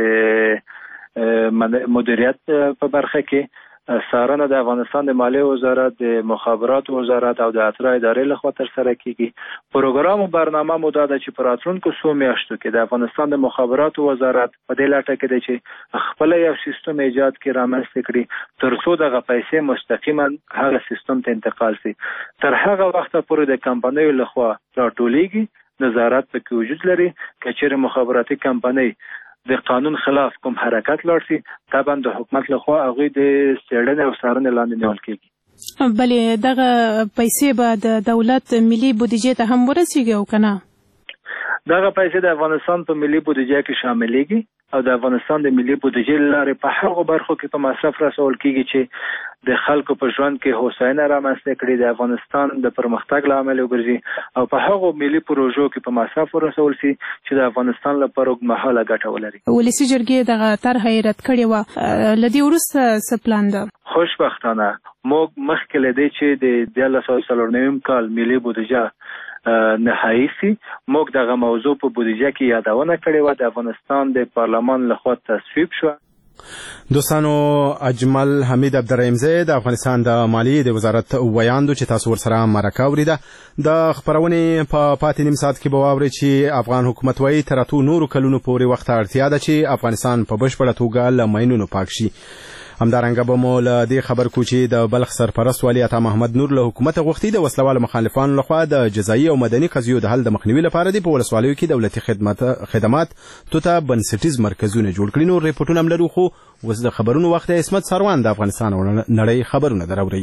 د مدیریت په برخه کې. څارنه د افغانستان د مالیې وزارت، د مخابراتو وزارت او د اترا ادارې لخوا ترسره کیږي. پروګرام او برنامه مو دا ده چې په راتلونکو څو میاشتو کې د افغانستان د مخابراتو وزارت په دې لټه کې دی چې خپل یو سیستم ایجاد کړي، رامنځته کړي ترڅو دغه پیسې مستقیما هغه سیستم ته انتقال شي. تر هغه وخته پورې د کمپنیو لخوا راټولیږي، نظارت پکې وجود لري. که چیرې مخابراتي کمپنۍ د قانون خلاف کوم حرکت لاړ شي طبعا د حکومت لخوا هغوی د څېړنې او څارنې لاندې نیول کېږي. بلې دغه پیسې به د دولت ملي بودیجې ته هم ورسیږي او که نه؟ دغه پیسې د افغانستان په ملي بودیجه کې شاملېږي او د افغانستان د ملي بودیجې له لارې په هغو برخو کې په مصرف رسول کېږي چې د خلکو په ژوند کې هوساینه رامنځته کړي، د افغانستان د پرمختګ لامل وګرځي او په هغو ملي پروژو کې په مصرف ورسول شي چې د افغانستان لپاره اوږدمهاله ګټه ولري. ولسي جرګې دغه طرحه یې رد کړې وه، له دې وروسته څه پلان ده؟ خوشبختانه موږ مخکې له دې چې د 1994 کال ملي بودیجه نهایی سي موږ دغه موضوع په بودیجه کې یادونه کړې وه، د افغانستان د پارلمان لخوا تصویب شوه. دوستانو، اجمل حمید عبدالرحیمزی د افغانستان د مالیې د وزارت ویاندو چې تاسو ورسره مرکه وریده. د خبرونې په پاتې نیم ساعت کې به واورئ چې افغان حکومت وایي تر 8 نورو کلونو پورې وخت اړتیا ده چې افغانستان په بشپړه توګه له ماینونو پاک شي. همدارنګه به مو له دې خبر کو چې د بلخ سرپرست والي عطا محمد نور له حکومت غوښتي د وسلوال مخالفانو لخوا د جزایي او مدني قضیو د حل د مخنیوي لپاره د په ولسوالیو کې دولتي خدمات ته بنسټیز مرکزونه جوړ کړي. نور ریپورټونه هم لرو، خو اوس د خبرونو وخت دی. عصمت سروان د افغانستان او نړۍ خبرونه دراوړي.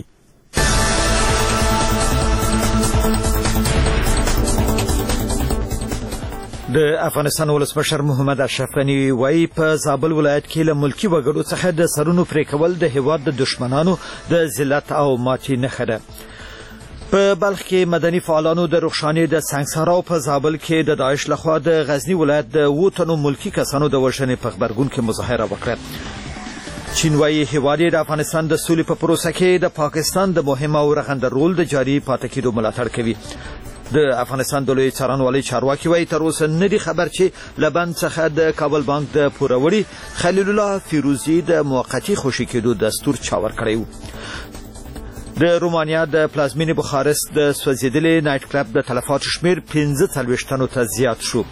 د افغانستان ولسمشر محمد اشرف غني وایي په زابل ولایت کې له ملکی وګړو څخه د سرونو پرې کول د هیواد د دشمنانو د ذلت او ماتې نښه ده. په بلخ کې مدني فعالانو د رخشانې د سنگسار او په زابل کې د داعش لخوا د غزنی ولایت د 7 تنو ملکی کسانو د وژنې په خبرګون کې مظاهره وکړه. چین وایي هیواد د افغانستان د سولې په پروسه کې د پاکستان د مهم او رغنده رول د جاري پاتې کېدو ملاتړ کوي. د افغانستان د لوی څارنوالۍ چارواکي وایي تر اوسه نه دي خبر چې له بند څخه د کابل بانک د پوروړي خلیل الله فیروزي د موقتي خوشي کېدو دستور چا ورکړی و. د رومانیا د پلازمینې بخارست د سوځېدلې نایټ کلب د تلفاتو شمېر 45 تنو ته زیات شو.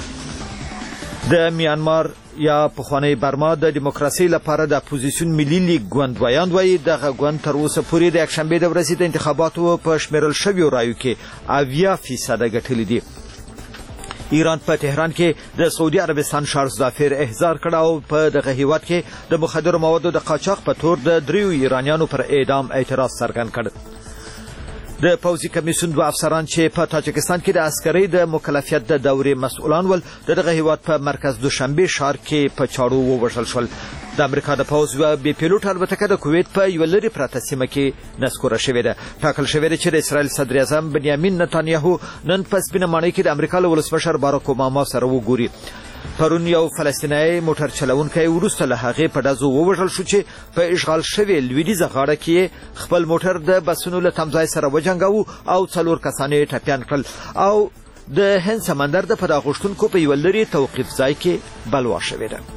د میانمار یا پخوانی برما د دیموکراسي لپاره د اپوزیسیون ملي لیګ ګوند ویاند وایي دغه ګوند تر اوسه پورې د یکشنبې د ورځې د انتخاباتو په شمیرل شویو رایو کې 80% ګټلي دي. ایران په تهران کې د سعودي عربستان شارس ظافر احضار کړ او په دغه هیواد کې د مخدرو موادو د قاچاق په تور د 3 ایرانیانو پر اعدام اعتراض څرګند کړ. د پوځي کمیسیون 2 افسران چې په تاجکستان کې د عسکرۍ د مکلفیت د دورې مسؤلان ول د دغه هیواد په مرکز دوشنبه ښار کې په چاړو ووژل شول. د امریکا د پوځ یوه بې پیلوټ الوتکه د کویت په یوه لرې پرته سیمه کې نسکوره شوې ده. ټاکل شوې ده چې د اسرائیل صدر اعظم بنیامین نتانیاهو نن په سپینه ماڼۍ کې د امریکا له ولسمشر باراک اوباما سره وګوري. پرون یو فلسطینی موټر چلونکی وروسته له هغې په ډزو ووژل شو چې په اشغال شوې لویدیځه غاړه کې خپل موټر د بسونو له تمځای سره وجنګاوه او 4 کسان یې ټپیان کړل او د هند سمندر د پناه غوښتونکو په یوه لرې توقیف ځای کې بلوا شوې ده.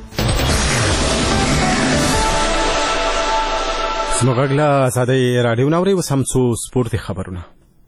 زموږ غږ له ازادۍ راډیو نه اورئ. اوس هم څو سپورتي خبرونه.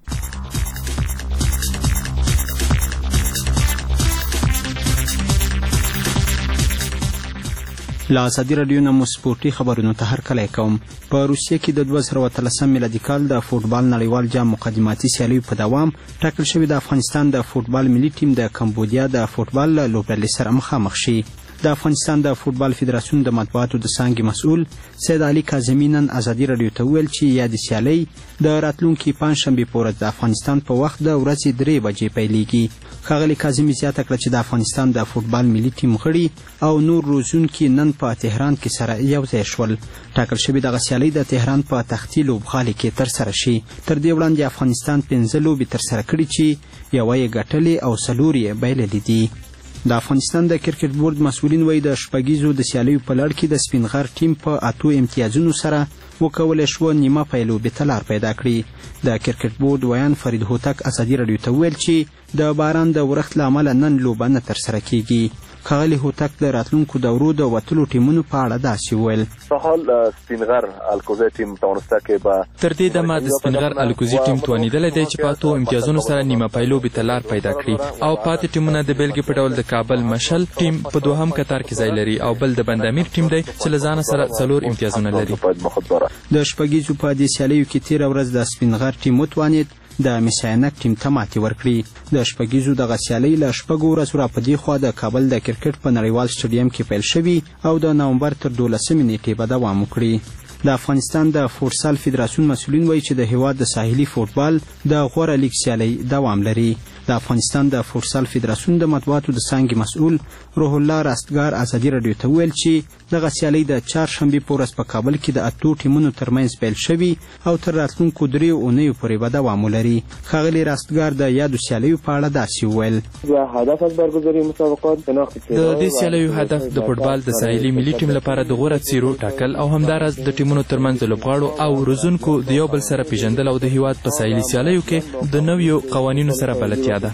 له ازادي راډیو نه مو سپورتي خبرونو ته هرکلی کوم. په روسیه کې د 2013 میلادي کال د فوټبال نړیوال جام مقدماتي سیالیو په دوام ټاکل شوي د افغانستان د فوټبال ملي ټیم د کمبودیا د فوټبال له لوبډلې سره مخامخ شي. د افغانستان د فوټبال فدراسیون د مطبوعاتو د څانګې مسؤل سید علي کاظمي نن ازادي راډیو ته وویل چې یادې سیالۍ د راتلونکي پنجشنبې په ورځ د افغانستان په وخت د ورځې 3 بجې پیلیږي. ښاغلي کاظمي زیاته کړه چې د افغانستان د فوټبال ملي ټیم غړي او نور روزونکي نن په تهران کې سره یو ځای شول. ټاکل شوې دغه سیالۍ د تهران په تختي لوبغالي کې ترسره شي. تر دې وړاندې افغانستان 5 لوبې ترسره کړي چې یوه یې ګټلې او 4 یې بایللې دي. د افغانستان د کرکټ بورډ مسؤلین وایي د شپږیزو د سیالیو په لړ کې د سپین غر ټیم په 8 امتیازونو سره وکولی شوه نیمه پای لوبې ته لار پیدا کړي. د کرکټ بورډ ویان فرید هوتک ازادي راډیو ته وویل چې د باران د ورښت له امله نن لوبه نه ترسره کیږي. ښاغلي هوتک د راتلونکو دورو د وتلو ټیمونو په اړه داسې وویل. سپینغر الکوزي ټیم توانسته کې به تر دې دمه د سپینغر الکوزي ټیم توانیدلی دی چې په 8 امتیازونو سره نیمه پای لوبې ته لار پیدا کړي او پاتې ټیمونه د بیلګې په ډول د کابل مشل ټیم په 2م کتار کې ځای لري او بل د بندامیر ټیم دی چې له ځانه سره 4 امتیازونه لري. د شپږیزو په دې سیالیو کې تېره ورځ د سپینغر ټیم وتوانید د میساینک ټیم ته ماتې ورکړي. د شپږیزو دغه سیالۍ له 6 ورځو را په دې خوا د کابل د کرکټ په نړیوال سټیډیم کې پیل شوي او د نومبر تر 12 نیټې به دوام وکړي. د افغانستان د فوټسال فدراسیون مسؤلین وایي چې د هیواد د ساحلي فوټبال د غوره لیګ سیالۍ دوام لري. د افغانستان د فوټسال فدراسیون د مطبوعاتو د څانګې مسؤل روح الله راستګار ازادي راډیو ته وویل چې دغه سیالۍ د چهارشنبې په ورځ په کابل کې د 8 ټیمونو ترمنځ پیل شوي او تر راتلونکو 3 اونیو پورې به دوام ولري. ښاغلي راستګار د یادو سیالیو په اړه داسې وویل: د دې سیالیو هدف د فوټبال د ساحلي ملي ټیم لپاره د غوره څیرو ټاکل او همداراز د ټیمونو ترمنځ د لوبغاړو او روزونکو د یو بل سره پیژندل او د هیواد په ساحلي سیالیو کې د نویو قوانینو سره بلدتیا ده.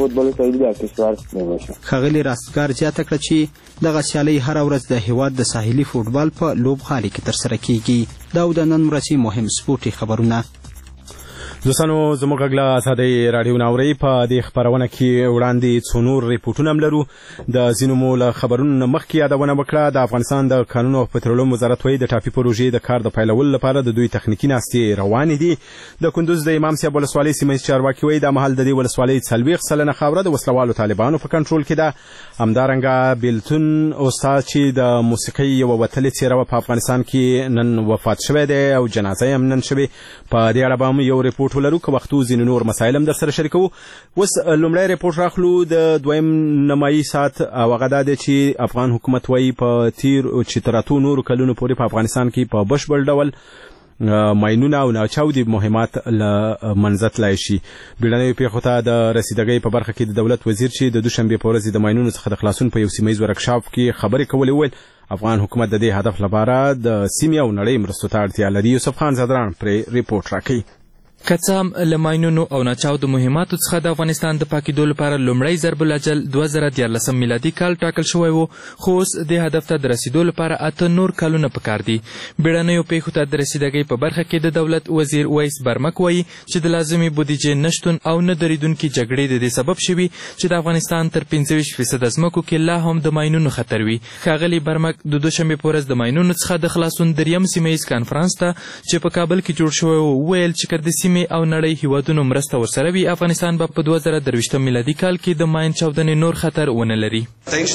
ښاغلي راستګار زیاته کړه چې دغه سیالۍ هره ورځ د هیواد د ساحلي فوټبال په لوبغالي کې ترسره کیږي. دا د نن ورځې مهم سپورټي خبرونه. دوستانو زموږ غږ له ازادۍ راډیو نه اورئ. په دې خپرونه کې وړاندې څو نور ریپورټونه هم لرو. د ځینو مو له خبرونو نه مخکې یادونه وکړه. د افغانستان د کانونو او پترولیم وزارت وایي د ټاپي پروژې د کار د پیلولو لپاره د دوی تخنیکي ناستې روانې دي. د کندوز د امام صاحب ولسوالۍ سیمه ییز چارواکي وایي دا مهال د دې ولسوالۍ 40% خاوره د وسلوالو طالبانو په کنټرول کې ده. همدارنګه بیلتون استاد چې د موسیقۍ یوه وتلې څیره وه په افغانستان کې نن وفات شوی دی او جنازه یې هم نن شوې. په دې اړه به هم یو ریپورټ ولرو که وختو ځینې نور مسایل هم در سره شریکوو. اوس لومړی ریپورټ راخلو د دویم نیمایي ساعت او هغه دا دی چې افغان حکومت وایي په تیر چې تر 8 نورو کلونو پورې په افغانستان کې په بشپړ ډول ماینونه او ناچاودي مهمات له منځه تللی شي. بیړنیو پیښو ته د رسیدګۍ په برخه کې د دولت وزیر چې د دوشنبې په ورځ د ماینونو څخه د خلاصون په یو سیمه ییز ورکشاپ کې خبرې کولې وویل افغان حکومت د دې هدف لپاره د سیمې او نړۍ مرستو ته اړتیا لري. یوسف خان زدران پرې ریپورټ راکوي. که څه هم له ماینونو او ناچاودو مهماتو څخه د افغانستان د پاکېدو لپاره لومړی ضرب الاجل 2014 میلادي کال ټاکل شوی و، خو اوس دې هدف ته د رسیدو لپاره 8 نور کلونه پکار دي. بیړنیو پیښو ته د رسیدګۍ په برخه کې د دولت وزیر ویس برمک وایي چې د لازمې بودیجې نشتون او نه درېدونکي جګړې د دې سبب شوي چې د افغانستان تر 25% ځمکو کې لا هم د ماینونو خطر وي. ښاغلي برمک د دوشنبې په ورځ د ماینونو څخه د خلاصون دریم سیمه ییز کانفرانس ته چې په کابل کې جوړ شوی و وویل چې که د سیمې او نړۍ هیوادونو مرسته ورسره وي افغانستان به په 2023 میلادي کال کې د ماین چاودنې نور خطر ونه لري.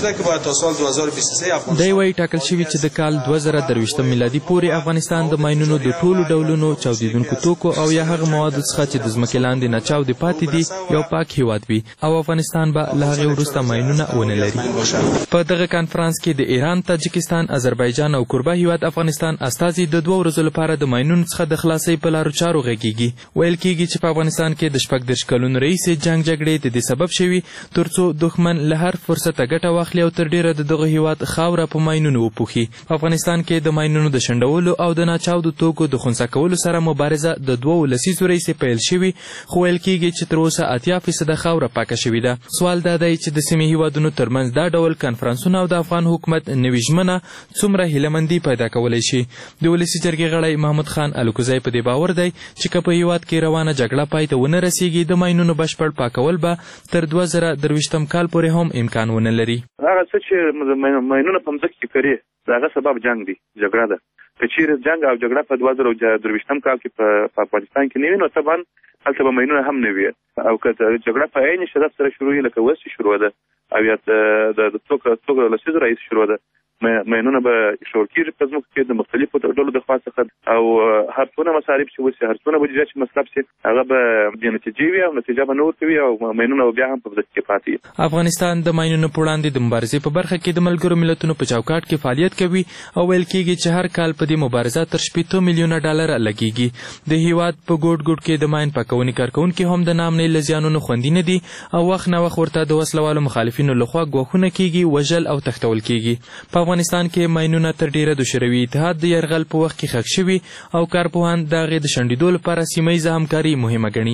دی وایي ټاکل شوي چې د کال 2023 میلادي پورې افغانستان د ماینونو د ټولو ډولونو چاودیدونکو توکو او یا هغه موادو څخه چې د ځمکې لاندې ناچاودې پاتې دي یو پاک هیواد وي او افغانستان به له هغې وروسته ماینونه ونه لري. په دغه کانفرانس کې د ایران، تاجکستان، آذربایجان او کوربه هیواد افغانستان استازي د 2 ورځو لپاره د ماینونو څخه د خلاصۍ په لارو چارو غږیږي. ویل کېږي چې په افغانستان کې د 14 کلونو راهیسې جنګ جګړې د دې سبب شوي ترڅو دښمن له هر فرصته ګټه واخلي او تر ډیره د دغه هیواد خاوره په ماینونو وپوښي. په افغانستان کې د ماینونو د شنډولو او د ناچاودو توکو د خنثی کولو سره مبارزه د 2 لسیزو راهیسې پیل شوي، خو ویل کېږي چې تر اوسه 80% خاوره پاکه شوې ده. سوال دا دی چې د سیمې هیوادونو ترمنځ دا ډول کنفرانسونه او د افغان حکومت نوې ژمنه څومره هیلهمندي پیدا کولی شي. د ولسي جرګې غړی محمود خان الکوزی په دې باور دی چې که په هیواد کې روانه جګړه پای ته ونه رسیږي د ماینونو بشپړ پاکول به تر 2023 کال پورې هم امکان ونه لري. هغه څه چې ماینونه په مځکه کې کري د هغه سبب جنګ دی، جګړه ده. که چیرې جنګ او جګړه په 2023 کال کې په افغانستان کې نه وي نو طبعا هلته به ماینونه هم نه وي، او که جګړه په عین شدت سره شروع وي لکه اوس شروع ده او یا د څو لسیزو راهیسې شروع ده، ماینونه به ایښودل کېږي په ځمکو کې د مختلفو ډلو د خوا څخه او هر څونه مصارف چې وشي، هر څونه بودیجه چې مصرف شي هغه به بې نتیجې وي او نتیجه به نه ورکوي او ماینونه به بیا هم په ځمکه کې پاتې وي. افغانستان د ماینونو په وړاندې د مبارزې په برخه کې د ملګرو ملتونو په چوکاټ کې فعالیت کوي او ویل کېږي چې هر کال په دې مبارزه تر 80 میلیونه ډالر لګېږي. د هیواد په ګوټ ګوټ کې د ماین پاکونې کارکوونکي هم د نامنۍ له زیانونو خوندي نه دي او وخت نه وخت ورته د وسلوالو مخالفینو لخوا ګواښونه کېږي، وژل او تښتول کېږي. په افغانستان کې ماینونه تر ډیره د شوروي اتحاد د یرغل په وخت کې ښخ شوي او کارپوهان د هغې د شنډېدو لپاره سیمه ییزه همکاري مهمه ګڼي.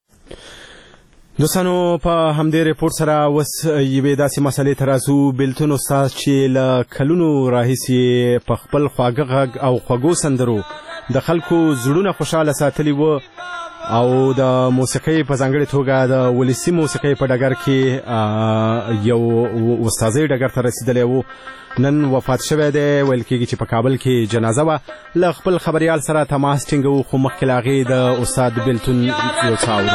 دوستانو په همدې ریپورټ سره اوس یوې داسې مسلې ته راځو. بیلتون استاد چې له کلونو راهیسې په خپل خواږه غږ او خوږو سندرو د خلکو زړونه خوشحاله ساتلي وو او د موسیقۍ په ځانګړې توګه د ولسي موسیقۍ په ډګر کې یو استازی ډګر ته رسېدلی و، نن وفات شوی دی. ویل کېږي چې په کابل کې جنازه وه. له خپل خبریال سره تماس ټینګوو خو مخکې له هغې د استاد بیلتون یو څه اورو.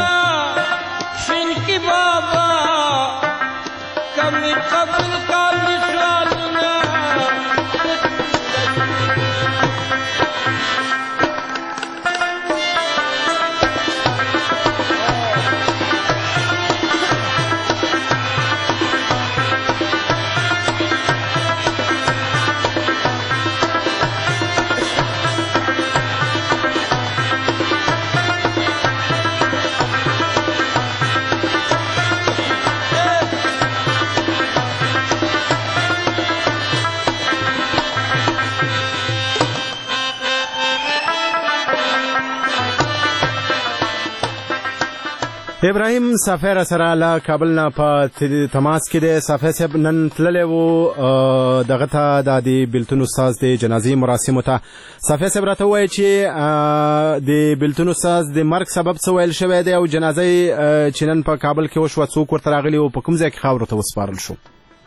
ابراهیم سفیر سره له کابل نه په تماس کې دی. سفیر صاحب نن تللی و دغه ته د بیلتون استاد د جنازې مراسمو ته. سفیر صاحب راته ووایي چې د بیلتون استاد د مرګ سبب څه ویل شوی دی او جنازې چې نن په کابل کې وشوه څوک ورته راغلي او په کوم ځای کې خاورو ته وسپارل شو؟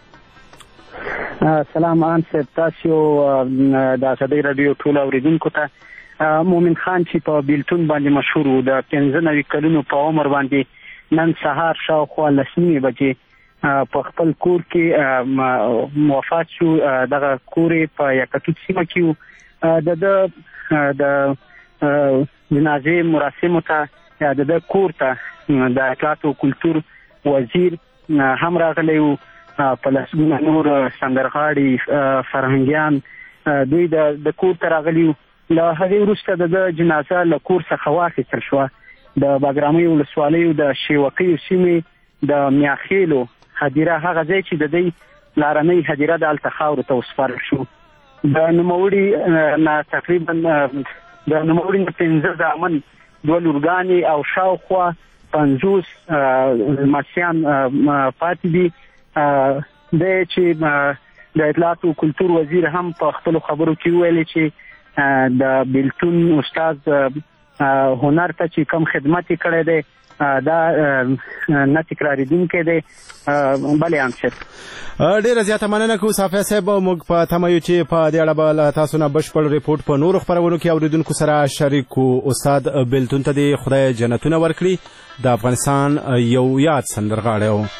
سلام ان صاحب، تاسو د ازادۍ راډیو ټول اوریدونکو ته. مومن خان چې په بیلتون باندې مشهور و، د 95 کلونو په عمر باندې نن سهار شاوخوا 10 بجې په خپل کور کې وفات شو. دغه کور په یکتوت سیمه کې و. د جنازې مراسمو ته د کور ته د اطلاعات او کلتور وزیر هم راغلی و، په لسګونه نور سندرغاړي فرهنګیان دوی د کور ته راغلي و. له هغې وروسته د جنازه له کور څخه واخیستل شوه. د باګرامۍ ولسوالیو د شیوکیو سیمې د میاخیلو هدیره، هغه ځای چې د دوی لارنۍ هدیره د هلته خاورو ته وسپارل شو. د نوموړي نه تقریبا د نوموړي نه 15 زامن، 2 لورګانې او شاوخوا 50 لمسیان پاتې دي. دی چې د اطلاعات او کلتور وزیر هم په خپلو خبرو کې ویلي چې د بیلتون استاد هنر ته چې کم خدمت یې کړی دی دا نه تکرارېدونکی دی. بلې انصر ډېره زیاته مننه کوو سافیا صاحب. موږ په تمه یو چې په دې اړه به له تاسو نه بشپړ ریپورټ په نورو خپرونو کې اوریدونکو سره شریک کړو. استاد بیلتون ته دې خدای جنتونه ورکړي. د افغانستان یو یاد سندرغاړی و.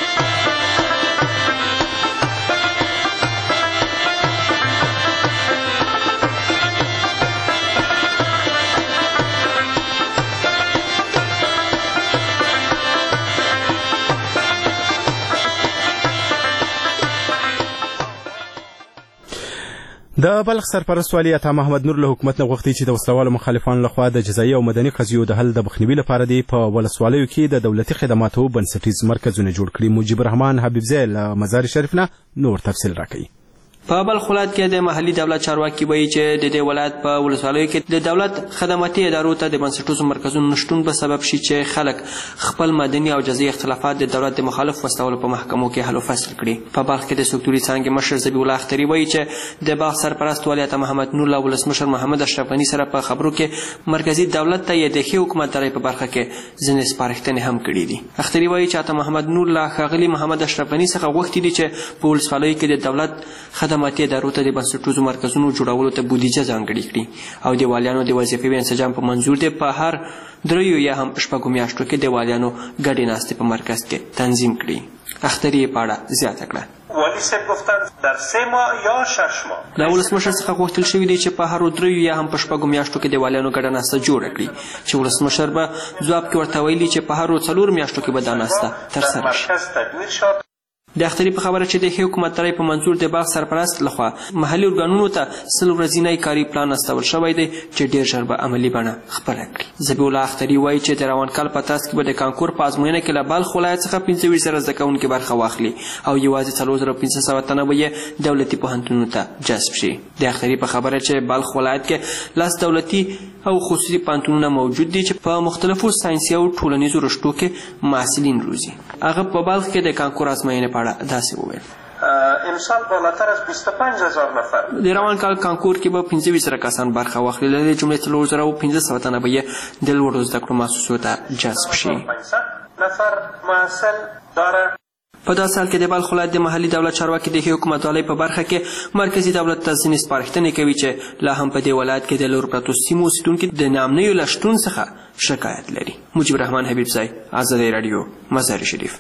د بلخ سرپرست والي عطا محمد نور له حکومت نه غوښتي چې د وسلوالو مخالفانو لخوا د جزایي او مدني قضیو د حل د مخنیوي لپاره دی په ولسوالیو کې د دولتي خدماتو بنسټیز مرکزونه جوړ کړي. مجيب الرحمن حبیبزی له مزار شریف نه نور تفصیل راکوي. په بلخ ولایت کې د محلي دولت چارواکي وایي چې د دې ولایت په ولسوالیو کې د دولت خدماتي ادارو ته د بنسټیزو مرکزونو نشتون به سبب شي چې خلک خپل مدني او جزایي اختلافات د دولت د مخالف وسلوالو په محکمو کې حل و فصل کړي. په بلخ کې د سکتوري څانګې مشر ذبیح الله اختري وایي چې د بلخ سرپرست والي عطا محمد نور له ولسمشر محمد اشرف غني سره په خبرو کې مرکزي دولت ته یې د ښې حکومتدارۍ په برخه کې ځینې سپارښتنې هم کړي دي. اختري وایي چې عطا محمد نور له ښاغلي محمد اشرف غني څخه غوښتي دي چې په ولسوالیو کې د دولت خدماتي ادارو ته د بنسټیزو مرکزونو جوړولو ته بودیجه ځانګړې کړي او د والیانو د وظیفوي انسجام په منظور دی په هر 3 یا هم 6 میاشتو کې د والیانو ګډې ناستې په مرکز کې تنظیم کړي. اختري په اړه زیاته کړه. والی صاحب گفتن در 3 ماه یا 6 ماه. د ولسمشر څخه غوښتل شوی دی چې په هر 3 یا هم په 6 میاشتو کې د والیانو ګډه ناسته جوړه کړي چې ولسمشر به ځواب کې ورته ویلي چې په هر 4 میاشتو کې به دا ناسته ترسره شي. د اختري په خبره چې د ښې حکومتدارۍ په منظور د بلخ سرپرست لخوا محلي ارګانونو ته 100 ورځنی کاري پلان استول شوی دی چې ډېر ژر به عملي بڼه خپله کړي. ذبیح الله اختري وایي چې د روان کال په ترڅ کې به د کانکور په ازموینه کې له بلخ ولایت څخه 25 زره زده کوونکي برخه واخلي او یوازې 4500 تنه به یې دولتي پوهنتونونو ته جذب شي. د اختري په خبره چې بلخ ولایت کې 10 دولتي او خصوصي پوهنتونونه موجود دي چې په مختلفو ساینسي او ټولنیزو رشتو کې محصلین روزي. هغه په بلخ کې د کانکور ازموینې په اړه داسې وویل. امسال بالاتر از 25000 نفر د روان کال کانکور کې به 25 زره کسان برخه واخلي. له دې جملې 3500 تنه به یې د لوړو زده کړو مؤسسو ته جذب شي. 500 نفر محصل داره. په دا سال کې د بلخ ولایت د محلي دولت چارواکي د ښې حکومتدارۍ په برخه کې مرکزي دولت ته ځینې سپارښتنې کوي چې لا هم په دې ولایت کې د لوړ پرتو سیمو اوسېدونکي د ناامنیو له شتون څخه شکایت لري. مجيب الرحمن حبیبزی، ازادۍ راډیو، مزار شریف.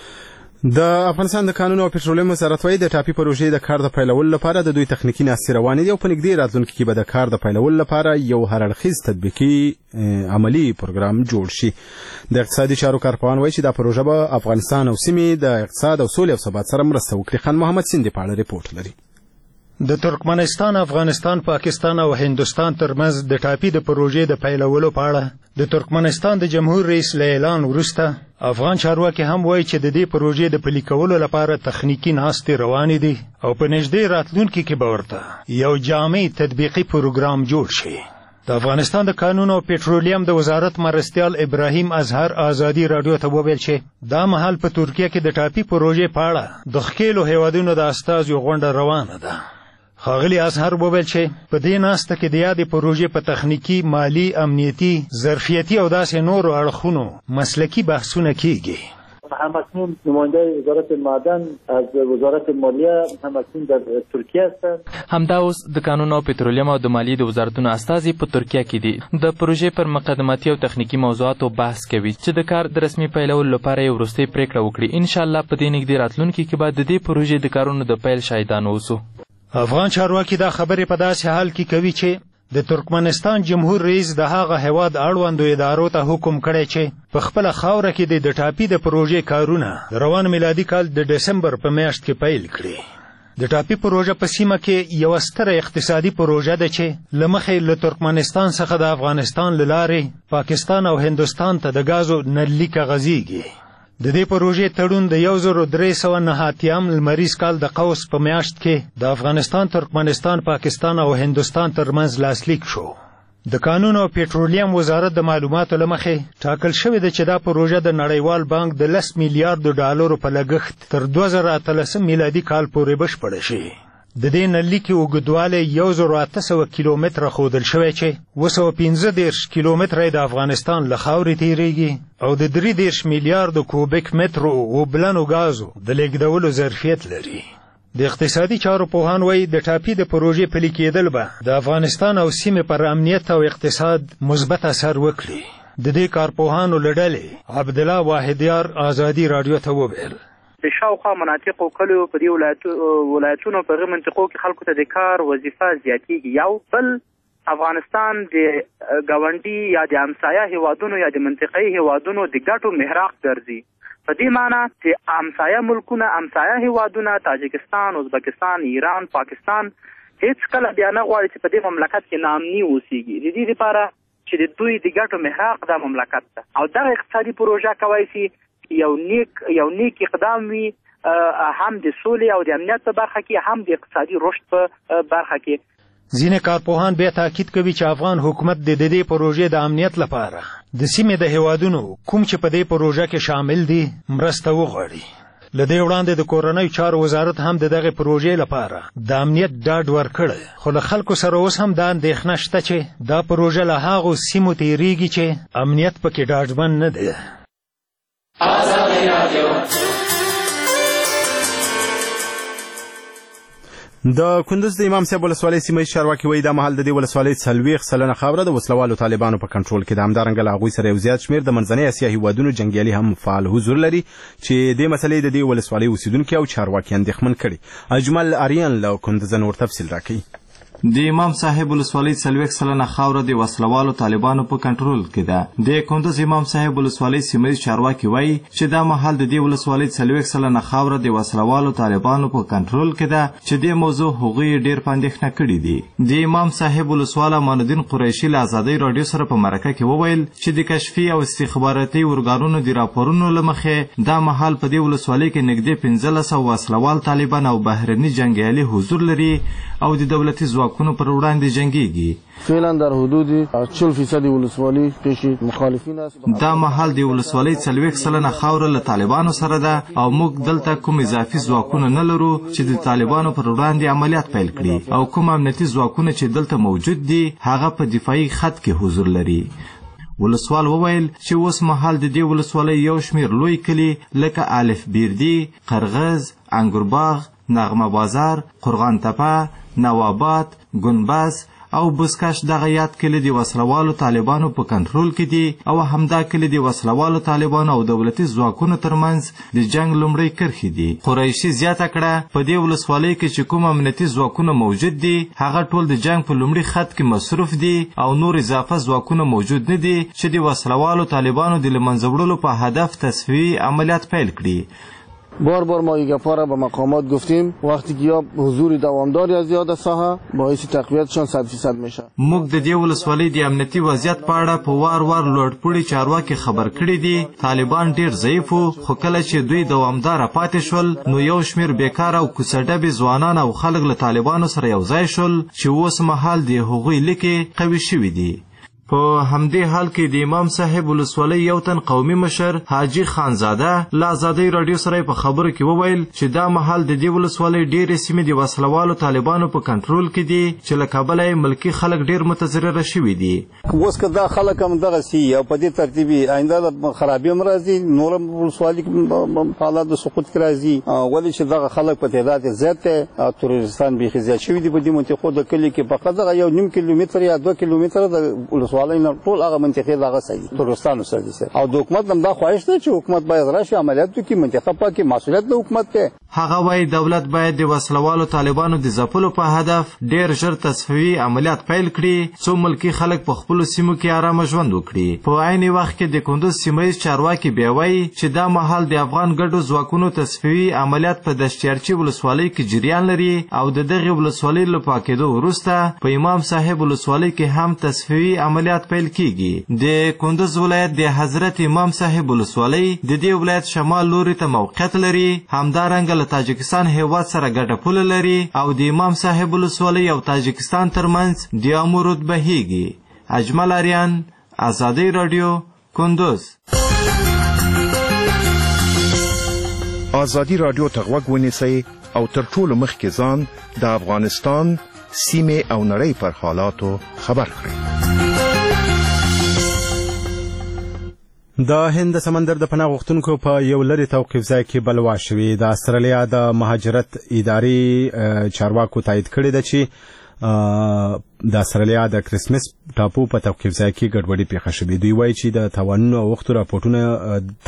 د افغانستان د قانون او پټرولیم وزارت وايي د ټاپي پروژې د کار د پیلولو لپاره د دوی تخنیکی ناستې روانې دي او په نږدې راتلونکي کې به د کار د پیلولو لپاره یو هراړخیز تطبیقي عملی پروګرام جوړ شي. د اقتصادي چارو کارپوهان وايي چې دا پروژه به افغانستان او سیمې د اقتصاد او سولې او ثبات سره مرسته وکړي. خان محمد سیندي په اړه ریپورت لري. د ترکمنستان، افغانستان، پاکستان او هندوستان ترمنځ د ټاپي د پروژې د پیلولو په اړه د ترکمنستان د جمهور رئیس له اعلان وروسته افغان چارواکي هم وایي چې د دې پروژې د پلي کولو لپاره تخنیکی ناستې روانې دي او په نږدې راتلونکي کې به ورته یو جامع تطبیقي پروګرام جوړ شي. د افغانستان د کانونو او پټرولیم د وزارت مرستیال ابراهیم اظهر ازادي رادیو ته وویل چې دا مهال په ترکیه کې د ټاپي پروژې په اړه د ښکېلو هیوادونو د استازو غونډه روانه ده. ښاغلي اظهر وویل چې په دې ناسته کې د یادې پروژې په تخنیکي، مالي، امنیتي، ظرفیتي او داسې نورو اړخونو مسلکي بحثونه کیږي. همکنون نماینده وزارت معدن از وزارت مالیه همکنون در ترکیه هستند. همدا اوس د کانونو او پټرولیم او د مالیې د وزارتونو استازي په ترکیه کې دي. د پروژې پر مقدماتي او تخنیکي موضوعاتو بحث کوي چې د کار د رسمي پیلولو لپاره یې وروستۍ پریکړه وکړي. ان شاء الله په دې نږدې راتلونکي کې به د دې پروژې د کارونو د پیل شاهدان اوسو. افغان چارواکي دا خبرې په داسې حال کې کوي چې د ترکمنستان جمهور رئیس د هغه هیواد اړوندو ادارو ته حکم کړی چې په خپله خاوره کې د ټاپي د پروژې کارونه د روان میلادي کال د ډسمبر په میاشت کې پیل کړي. د ټاپي پروژه په سیمه کې یوه ستره اقتصادي پروژه ده چې له مخې له ترکمنستان څخه د افغانستان له لارې پاکستان او هندوستان ته د ګازو نلي کاغذیږي. د دې پروژې تړون د 1389 لمریز کال د قوس په میاشت کې د افغانستان، ترکمنستان، پاکستان او هندوستان ترمنځ لاسلیک شو. د کانونو او پټرولیم وزارت د معلوماتو له مخې ټاکل شوې ده چې دا پروژه د نړیوال بانک د 10 میلیارډو ډالرو په لګښت تر 2013 میلادي کال پورې بشپړه شي. د دې نلي کې اوږدوالی 1800 کیلومتره ښودل شوی چې 215 کیلومتره د افغانستان له خاورې تیریږي او د 33 میلیارډو کوبیک مترو اوبلنو ګازو د لیږدولو ظرفیت لري. د اقتصادي چارو پوهان وایي د ټاپي د پروژې پلي کېدل به د افغانستان او سیمې پر امنیت او اقتصاد مثبت اثر وکړي. د دې کارپوهانو له ډلې عبدالله واحدیار ازادي رادیو ته وویل د شاوخوا مناطقو کلیو په دې ولایتونو په هغه منطقو کې خلکو ته د کار وظیفه زیاتېږي. یو بل افغانستان د ګاونډي یا د همسایه هیوادونو یا د منطقې هیوادونو د ګټو محراق ګرځي. په دې معنی چې همسایه ملکونه، همسایه هیوادونه تاجکستان، ازبکستان، ایران، پاکستان هیڅ کله بیا نه غواړي چې په دې مملکت کې ناامني اوسیږي. د دې لپاره چې د دوی د ګټو محراق دا مملکت ده او دغه اقتصادي پروژه کولی شي یو نیک اقدام وي، هم د سولې او د امنیت په برخه کې، هم د اقتصادي رشد په برخه کې. ځینې کارپوهان بیا تاکید کوي چې افغان حکومت د دې پروژې د امنیت لپاره د سیمې د هیوادونو کوم چې په دې پروژه کې شامل دي مرسته وغواړي. له دې وړاندې د کورنیو چارو وزارت هم د دغې پروژې لپاره د امنیت ډاډ ورکړی، خو له خلکو سره اوس هم دا اندېښنه شته چې دا پروژه له هغو سیمو تیریږي چې امنیت پکې ډاډمن نه دی. د کندوز د امام صاحب ولسوالۍ سیمه چارواکي وایي دا مهال د دې ولسوالۍ 40 سلنه خاوره د وسلوالو طالبانو په کنټرول کې ده. همدارنګه له هغوی سره یو زیات شمېر د منځنۍ اسیا هیوادونو جنګیالي هم فعال حضور لري چې دې مسلې د دې ولسوالۍ اوسیدونکي او چارواکي اندېښمن کړي. اجمل آریان له کندوز نور تفصیل راکوي. د امام صاحب ولسوالۍ 40 سلنه خاوره د وسلوالو طالبانو په کنټرول کې ده. د کندوز امام صاحب ولسوالۍ سیمه چارواکي وایي چې دا مهال د دې ولسوالۍ 40 سلنه خاوره د وسلوالو طالبانو په کنټرول کې ده چې د موضوع هغوی ډېر په اندېښنه کړي دي. د امام صاحب ولسوال امان الدین قریشي له ازادۍ رادیو سره په مرکه کې وویل چې د کشفي او استخباراتي ارګانونو د راپورونو له مخې دا مهال په دې ولسوالۍ کې نږدې 1500 وسلوال طالبان او بهرني جنګیالي حضور لري او د دولتي ځواکونو پر وړاندې جنګیږي. فعلا در حدود 40% ولسوالی پیش مخالفین است. دا مهال د ولسوالۍ 40 سلنه خاوره له طالبانو سره ده او موږ دلته کوم اضافي ځواکونه نه لرو چې د طالبانو پر وړاندې عملیات پیل کړي او کوم امنیتي ځواکونه چې دلته موجود دي هغه په دفاعي خط کې حضور لري. ولسوال وویل چې اوس مهال د دې ولسوالۍ یو شمېر لوی کلي لکه الف بیردي، قرغز، انګورباغ، نغمه بازار، قرغان تپه، نوابات، ګنبس او بسکش دغه یاد کلی د وسلوالو طالبانو په کنټرول کې دي او همدا کلی د وسلوالو طالبانو او دولتي ځواکونو ترمنځ د جنگ لومړی کرښې دي. قریشي زیاته کړه په دې ولسوالۍ کې چې کوم امنیتي ځواکونه موجود دي هغه ټول د جنگ په لومړي خط کې مصروف دي او نور اضافه ځواکونه موجود نه دي چې د وسلوالو طالبانو د له منځه وړلو په هدف تصفیوي عملیات پیل کړي. بار ما این گپ‌ها را به مقامات گفتیم. وقتی که یا حضور دوامداری از یاد ساحه باعث تقویتشان 100% میشه. موږ د دې ولسوالۍ د امنیتي وضعیت په اړه په وار لوړپوړي چارواکي خبر کړي دي. طالبان ډیر ضعیف وو، خو کله چې دوی دوامدار پاتې شول نو یو شمیر بیکاره او کوڅه‌ډبې ځوانان او خلک له طالبانو سره یو ځای شول چې اوس مهال د هغوی لیکې قوي شوي دي. په همدې حال کې د امام صاحب ولسوالۍ یو تن قومي مشر حاجی خانزاده له ازادۍ راډیو سره په خبرو کې وویل چې دا مهال د دې ولسوالۍ ډېرې سیمې د وسلوالو طالبانو په کنټرول کې دي چې له کابله یې ملکي خلک ډېر متضرره شوي دي. اوس که دا خلک هم دغسې او په دې ترتیبي آینده د خرابي هم راځي، نور هم ولسوالي په حالات د سقوط کې راځي. ولې چې دغه خلک په تعداد زیات دی او تروریستان بیخي زیات شوي دي په دې منطقو د کلي کې. فقط دغه 1.5 کیلومتر یا 2 کیلومتره د ولسوالۍ نه ټول هغه منطقې دغه صحیح تروریستانو سره دي. او د حکومت هم دا خواهش ده چې حکومت باید راشي عملیات وکړي، منطقه پاکي، مسؤلیت د حکومت دی. هغه وايي دولت باید د وسلوالو طالبانو د ځپلو په هدف ډېر ژر تصفیوي عملیات پیل کړي څو ملکي خلک په خپلو سیمو کې آرامه ژوند وکړي. په عین وخت کې د کندوز سیمهییز چارواکي بیا وایي چې دا مهال د افغان ګډو ځواکونو تصفیوي عملیات په دشتیارچي ولسوالۍ کې جریان لري او د دغې ولسوالۍ له پاکېدو وروسته په امام صاحب ولسوالۍ کې هم تصفیوي عملیات پیل کیږي. د کندوز ولایت د حضرت امام صاحب ولسوالۍ د دې ولایت شمال لوري ته موقعیت لري، همدارنګه له تاجکستان هیواد سره ګډه پوله لري او د امام صاحب ولسوالۍ او تاجکستان ترمنځ د امو رود بهیږي. اجمل آریان، ازادۍ راډیو، کندوز. ازادي راډیو ته غوږ ونیسئ او تر ټولو مخکې ځان د افغانستان سیمې او نړۍ پر حالاتو خبر کړئ. د هند سمندر د پناه غوښتونکو په یو لرې توقیف ځای کې بلوا شوې. د استرالیا د مهاجرت ادارې چارواکو تایید کړی ده چې د استرالیا د کرسمس ټاپو په توقیف ځای کې ګډوډي پیښه شوې. دوی وایي چې د تاوانونو او وختو راپورټونه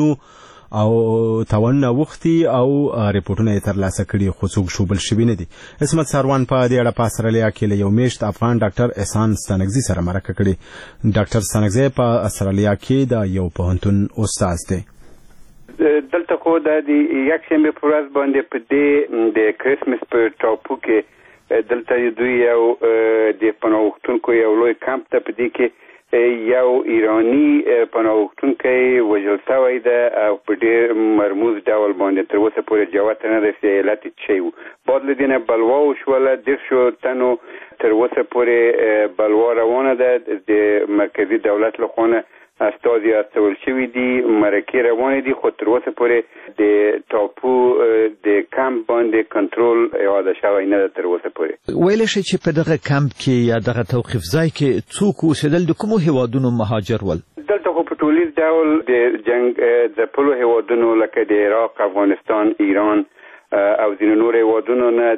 تاوانونه وختي او ریپورټونه یې ترلاسه کړي خو څوک شوبل شوي نه دي. عصمت ساروان په دې اړه په استرالیا کې له یو میاشت افغان ډاکټر احسان ستانکزي سره مرکه کړې. ډاکټر ستانکزي په استرالیا کې د یو پوهنتون استاد دی. دلته خو د یکشنبې په ورځ باندې په دې د کرسمس په ټاپو کې دلته دوی یو د پناه غوښتونکو یو لوی کمپ ته په دې کې یو ایرانی پناه غوښتونکی وژل شوی ده او په ډېر مرموز ډول باندې تر اوسه پورې جواب ته نه رسېدلی علت یې څه و. بعد له دې نه بلوا وشوله، 10 تنو تر اوسه پورې بلوا روانه ده. د مرکزي دولت له خوا نه استازي استول شوي دي، مرکې روانې دي، خو تر اوسه پورې د ټاپو د کمپ باندې کنټرول اعاده شوی نه ده تر اوسه پورې. ویلی شئ چې په دغه کمپ کې یا دغه توقیف ځای کې څوک اوسېدل؟ د کومو هیوادونو مهاجر ول؟ دلته خو په ټولیز ډول د جنګ ځپلو هیوادونو لکه د عراق، افغانستان، ایران او ځینو نور هیوادونو نه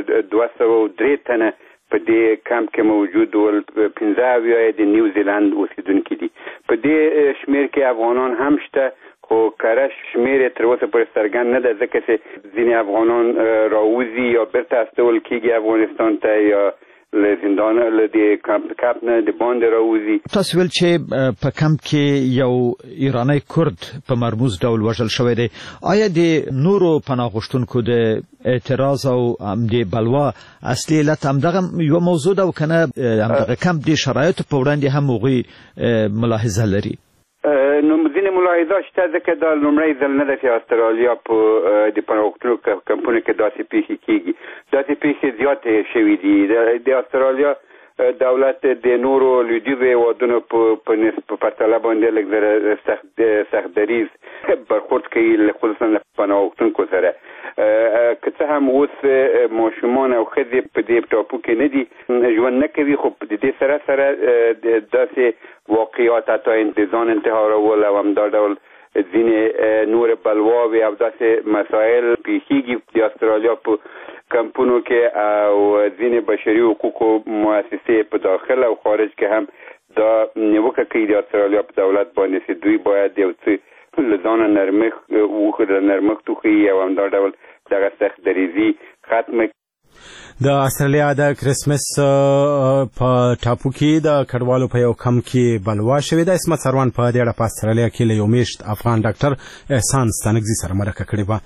203 تنه په دې کمپ کې موجود ول. 15 د نیوزیلند اوسیدونکي دي. په دې شمیر کې افغانان هم شته، خو کره شمیر تر اوسه پورې څرګند نه ده ځکه چې ځینې افغانان راوځي یا بیرته استول کېږي افغانستان ته یا له زندان له دې کمپ نه د باندې راوځي. تاسو ویل چې په کمپ کې یو ایرانی کورد په مرموز ډول وژل شوی دی. آیا د نورو پناه غوښتونکو د اعتراض او د بلوا اصلي علت همدغه یو موضوع ده او که نه همدغه کمپ د شرایطو په وړاندې هم هغوی ملاحظه لري؟ نو ځینې ملاحظات شته ځکه دا لومړی ځل نه ده چې استرالیا په د پناه غوښتونکو کمپونو کې داسې پیښې کېږي. داسې پیښې زیاتې شوي دي. د استرالیا دولت د نورو لویدیځو هېوادونو په پرتله باندې لږ سخت دریځ برخورد کوي، خصوصا له پناه غوښتونکو سره. که څه هم اوس ماشومان او ښځې په دې ټاپو کې نه دي ژوند نه کوي، خو د دې سره داسې واقعیات حتی ځان انتحارول او همدا ډول ځینې نور بلواوې او داسې مسایل پیښیږي د استرالیا په کمپونو کې او ځینې بشري حقوقو مؤسسې په داخل او خارج کې هم دا نیوکه کوي د استرالیا په دولت باندې چې دوی باید یو څه له ځانه نرمښت وښيي او همدا ډول دغه سخت دریځي ختمه. د استرالیا د کریسمس په ټاپو کې د کډوالو په یو کم کې بلوا شوې ده. اسمت سروان په دې اړه په استرالیا کې له یو میشت افغان ډاکټر احسان ستانکزي سره مرکه کړې وه.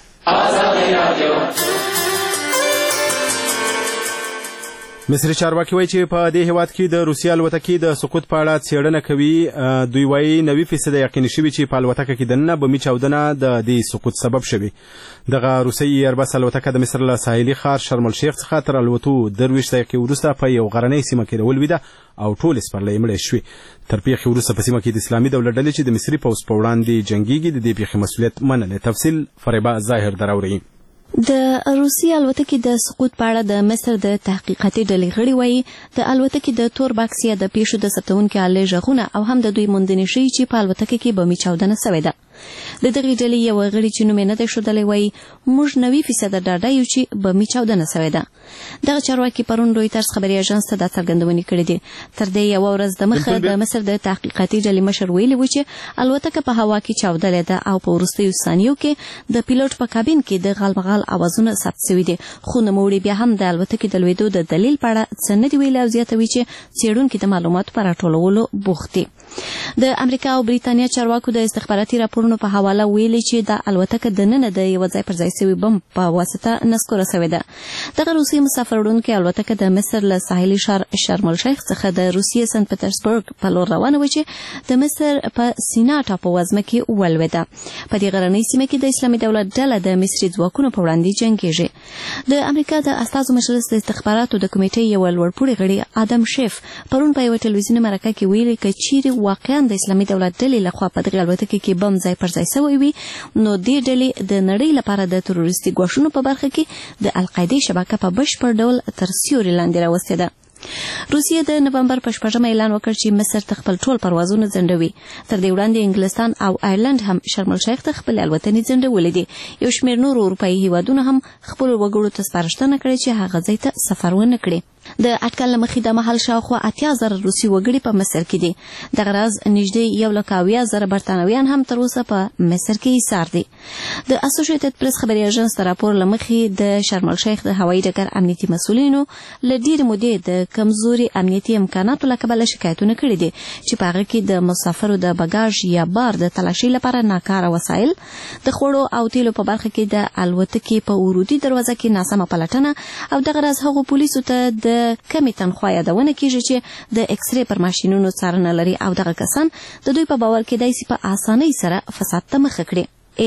مصري چارواکي وایي چې په دې هیواد کې د روسیې الوتکې د سقوط په اړه څېړنه کوي. دوی وایي 90% یقیني شوي چې په الوتکه کې دننه بمي چاودنه د دې سقوط سبب شوي. دغه روسي ایربس الوتکه د مصر له ساحلي ښار شرم الشیخ څخه تر الوتو 23 دقیقې وروسته په یو غرنۍ سیمه کې راولوېده او ټول سپرلۍ مړې شوې. تر پیښې وروسته په سیمه کې د اسلامي دولت ډلې چې د مصري پوځ په وړاندې جنګېږي د دې پیښې مسؤلیت منلی. تفصیل فریبه ظاهر دراوري. د روسي الوتکې د سقوط په اړه د مصر د تحقیقاتي ډلې غړي وایي د الوتکې د تور باکس یا د پیښو د ثبتونکو آلې غږونه او هم د دوی موندنې ښیي چې په الوتکه کې بمي چاودنه شوې ده. د دغې ډلې یو غړي چې نوم یې نه دی ښودلی وایي موږ 90% ډاډه یو چې بمي چاودنه شوې ده. دغه چارواکي پرون رویټرز خبري اژانس ته دا څرګندونې کړې دي. تر دې یوه ورځ دمخه د مصر د تحقیقاتي ډلې مشر ویلي و چې الوتکه په هوا کې چاودلې ده او په وروستیو ثانیو کې د پیلوټ په کابین کې د غالمغال اوازونه ثبت شوي دي. خو نوموړي بیا هم د الوتکې د لوېدو د دلیل په اړه څه نه دي ویلي او زیاتوي چې څېړونکي د معلوماتو په راټولولو بوخت دي. د امریکا او بریتانیا چارواکو د استخباراتي راپورونو په حواله ویلي چې د الوتکه دننه د یو ځای پر ځای شوي بم په واسطه نسکوره شوې ده. دغه روسي مسافر وړونکې الوتکه د مصر له ساحلي ښار شرم الشیخ څخه د روسیې سنت پټرزبورګ په لور روانه وه چې د مصر په سینا ټاپو وزمه کې ولوېده. په دې غرنۍ سیمه کې د اسلامي دولت ډله د مصري ځواکونو په وړاندې جنګېږي. د امریکا د استازو مجلس د استخباراتو د کمیټې یو لوړپوړي غړي ادم شیف پرون په یوه ټلویزیوني مرکه کې ویلي که چیرې واقعا د اسلامي دولت ډلې لخوا په دغې الوتکې کې بم ځای پر ځای شوی وي نو دې ډلې د نړۍ لپاره د تروریستي ګواښونو په برخه کې د القاعدې شبکه په بشپړ ډول تر سیوري لاندې راوستې ده. روسیې د نومبر په 8 اعلان وکړ چې مصر ته خپل ټول پروازونه ځنډوي. تر دې وړاندې انګلستان او آیرلند هم شرم الشیخ ته خپل الوتنې ځنډولې دي. یو شمېر نور اروپایي هیوادونه هم خپل وګړو ته سپارښتنه کړې چې هغه ځای ته سفر ونه کړي. د اټکل له مخې د مهال شاوخوا 80,000 روسي وګړي په مصر کې دي. دغه راز نږدې 1,20,000 برتانویان هم تر اوسه په مصر کې ایسار دي. د اسوسییټډ پریس خبري اژانس د راپور له مخې د شرم الشیخ د هوایي ډګر امنیتي مسؤلینو له ډېرې مودې د کمزوري امنیتي امکاناتو له کبله شکایتونه کړي دي چې په هغه کې د مسافرو د بګاژ یا بار د تلاشۍ لپاره ناکاره وسایل، د خوړو او تیلو په برخه کې د الوتکې په ورودي دروازه کې ناسمه پلټنه او دغه راز هغو پولیسو ته د کمی تنخوا یادونه کیږي چې د ایکس ری پر ماشینونو څارنه لري او دغه کسان د دوی په باور کېدای شي په اسانۍ سره فساد ته مخه کړي.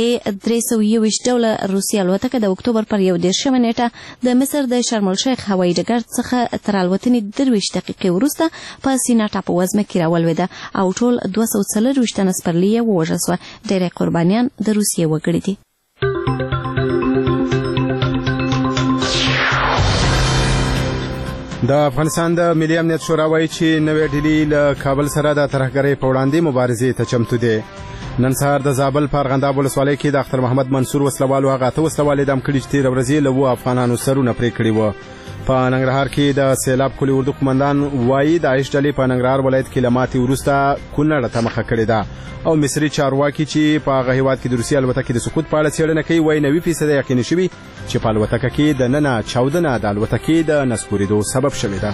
321 ډوله روسي الوتکه د اکتوبر پر 11 نیټه د مصر د شرم الشیخ هوایي ډګر څخه تر الوتنې 23 دقیقې وروسته په سینا ټاپو وزمه کې راولوېده او ټول 240 تنه سپرلي یې ووژل شوه. ډېری قربانیان د روسیې وګړي دي. د افغانستان د ملي امنیت شورا وایي چې نوې ډیلي له کابل سره د ترهګرۍ په وړاندې مبارزې ته چمتو دی. نن سهار د زابل په ارغنداب ولسوالۍ کې د اختر محمد منصور وسلوالو هغه 8 وسلوال اعدام کړي چې تېره ورځ یې له 2 افغانانو سرونه پرې کړي وو. په ننګرهار کې د سیلاب کلي اردو قمندان وایي د داعش ډلې په ننګرهار ولایت کې له ماتې وروسته کونړ ته مخه کړې ده. او مصري چارواکي چې په هغه هیواد کې د روسیې الوتکې د سقوط په اړه څېړنه کوي وایي 90% یقیني شوي چې په الوتکه کې دننه چاودنه د الوتکې د نسکورېدو سبب شوې ده.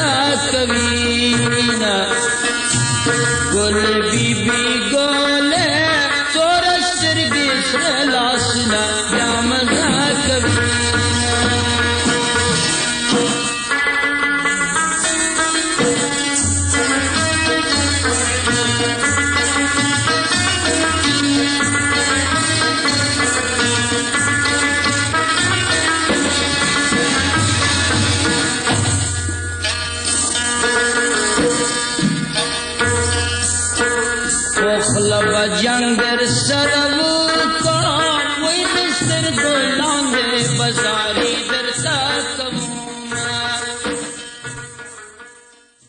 کوي ګل بي بي ګل تور سترګې سره لاسونه بیا مزه کوي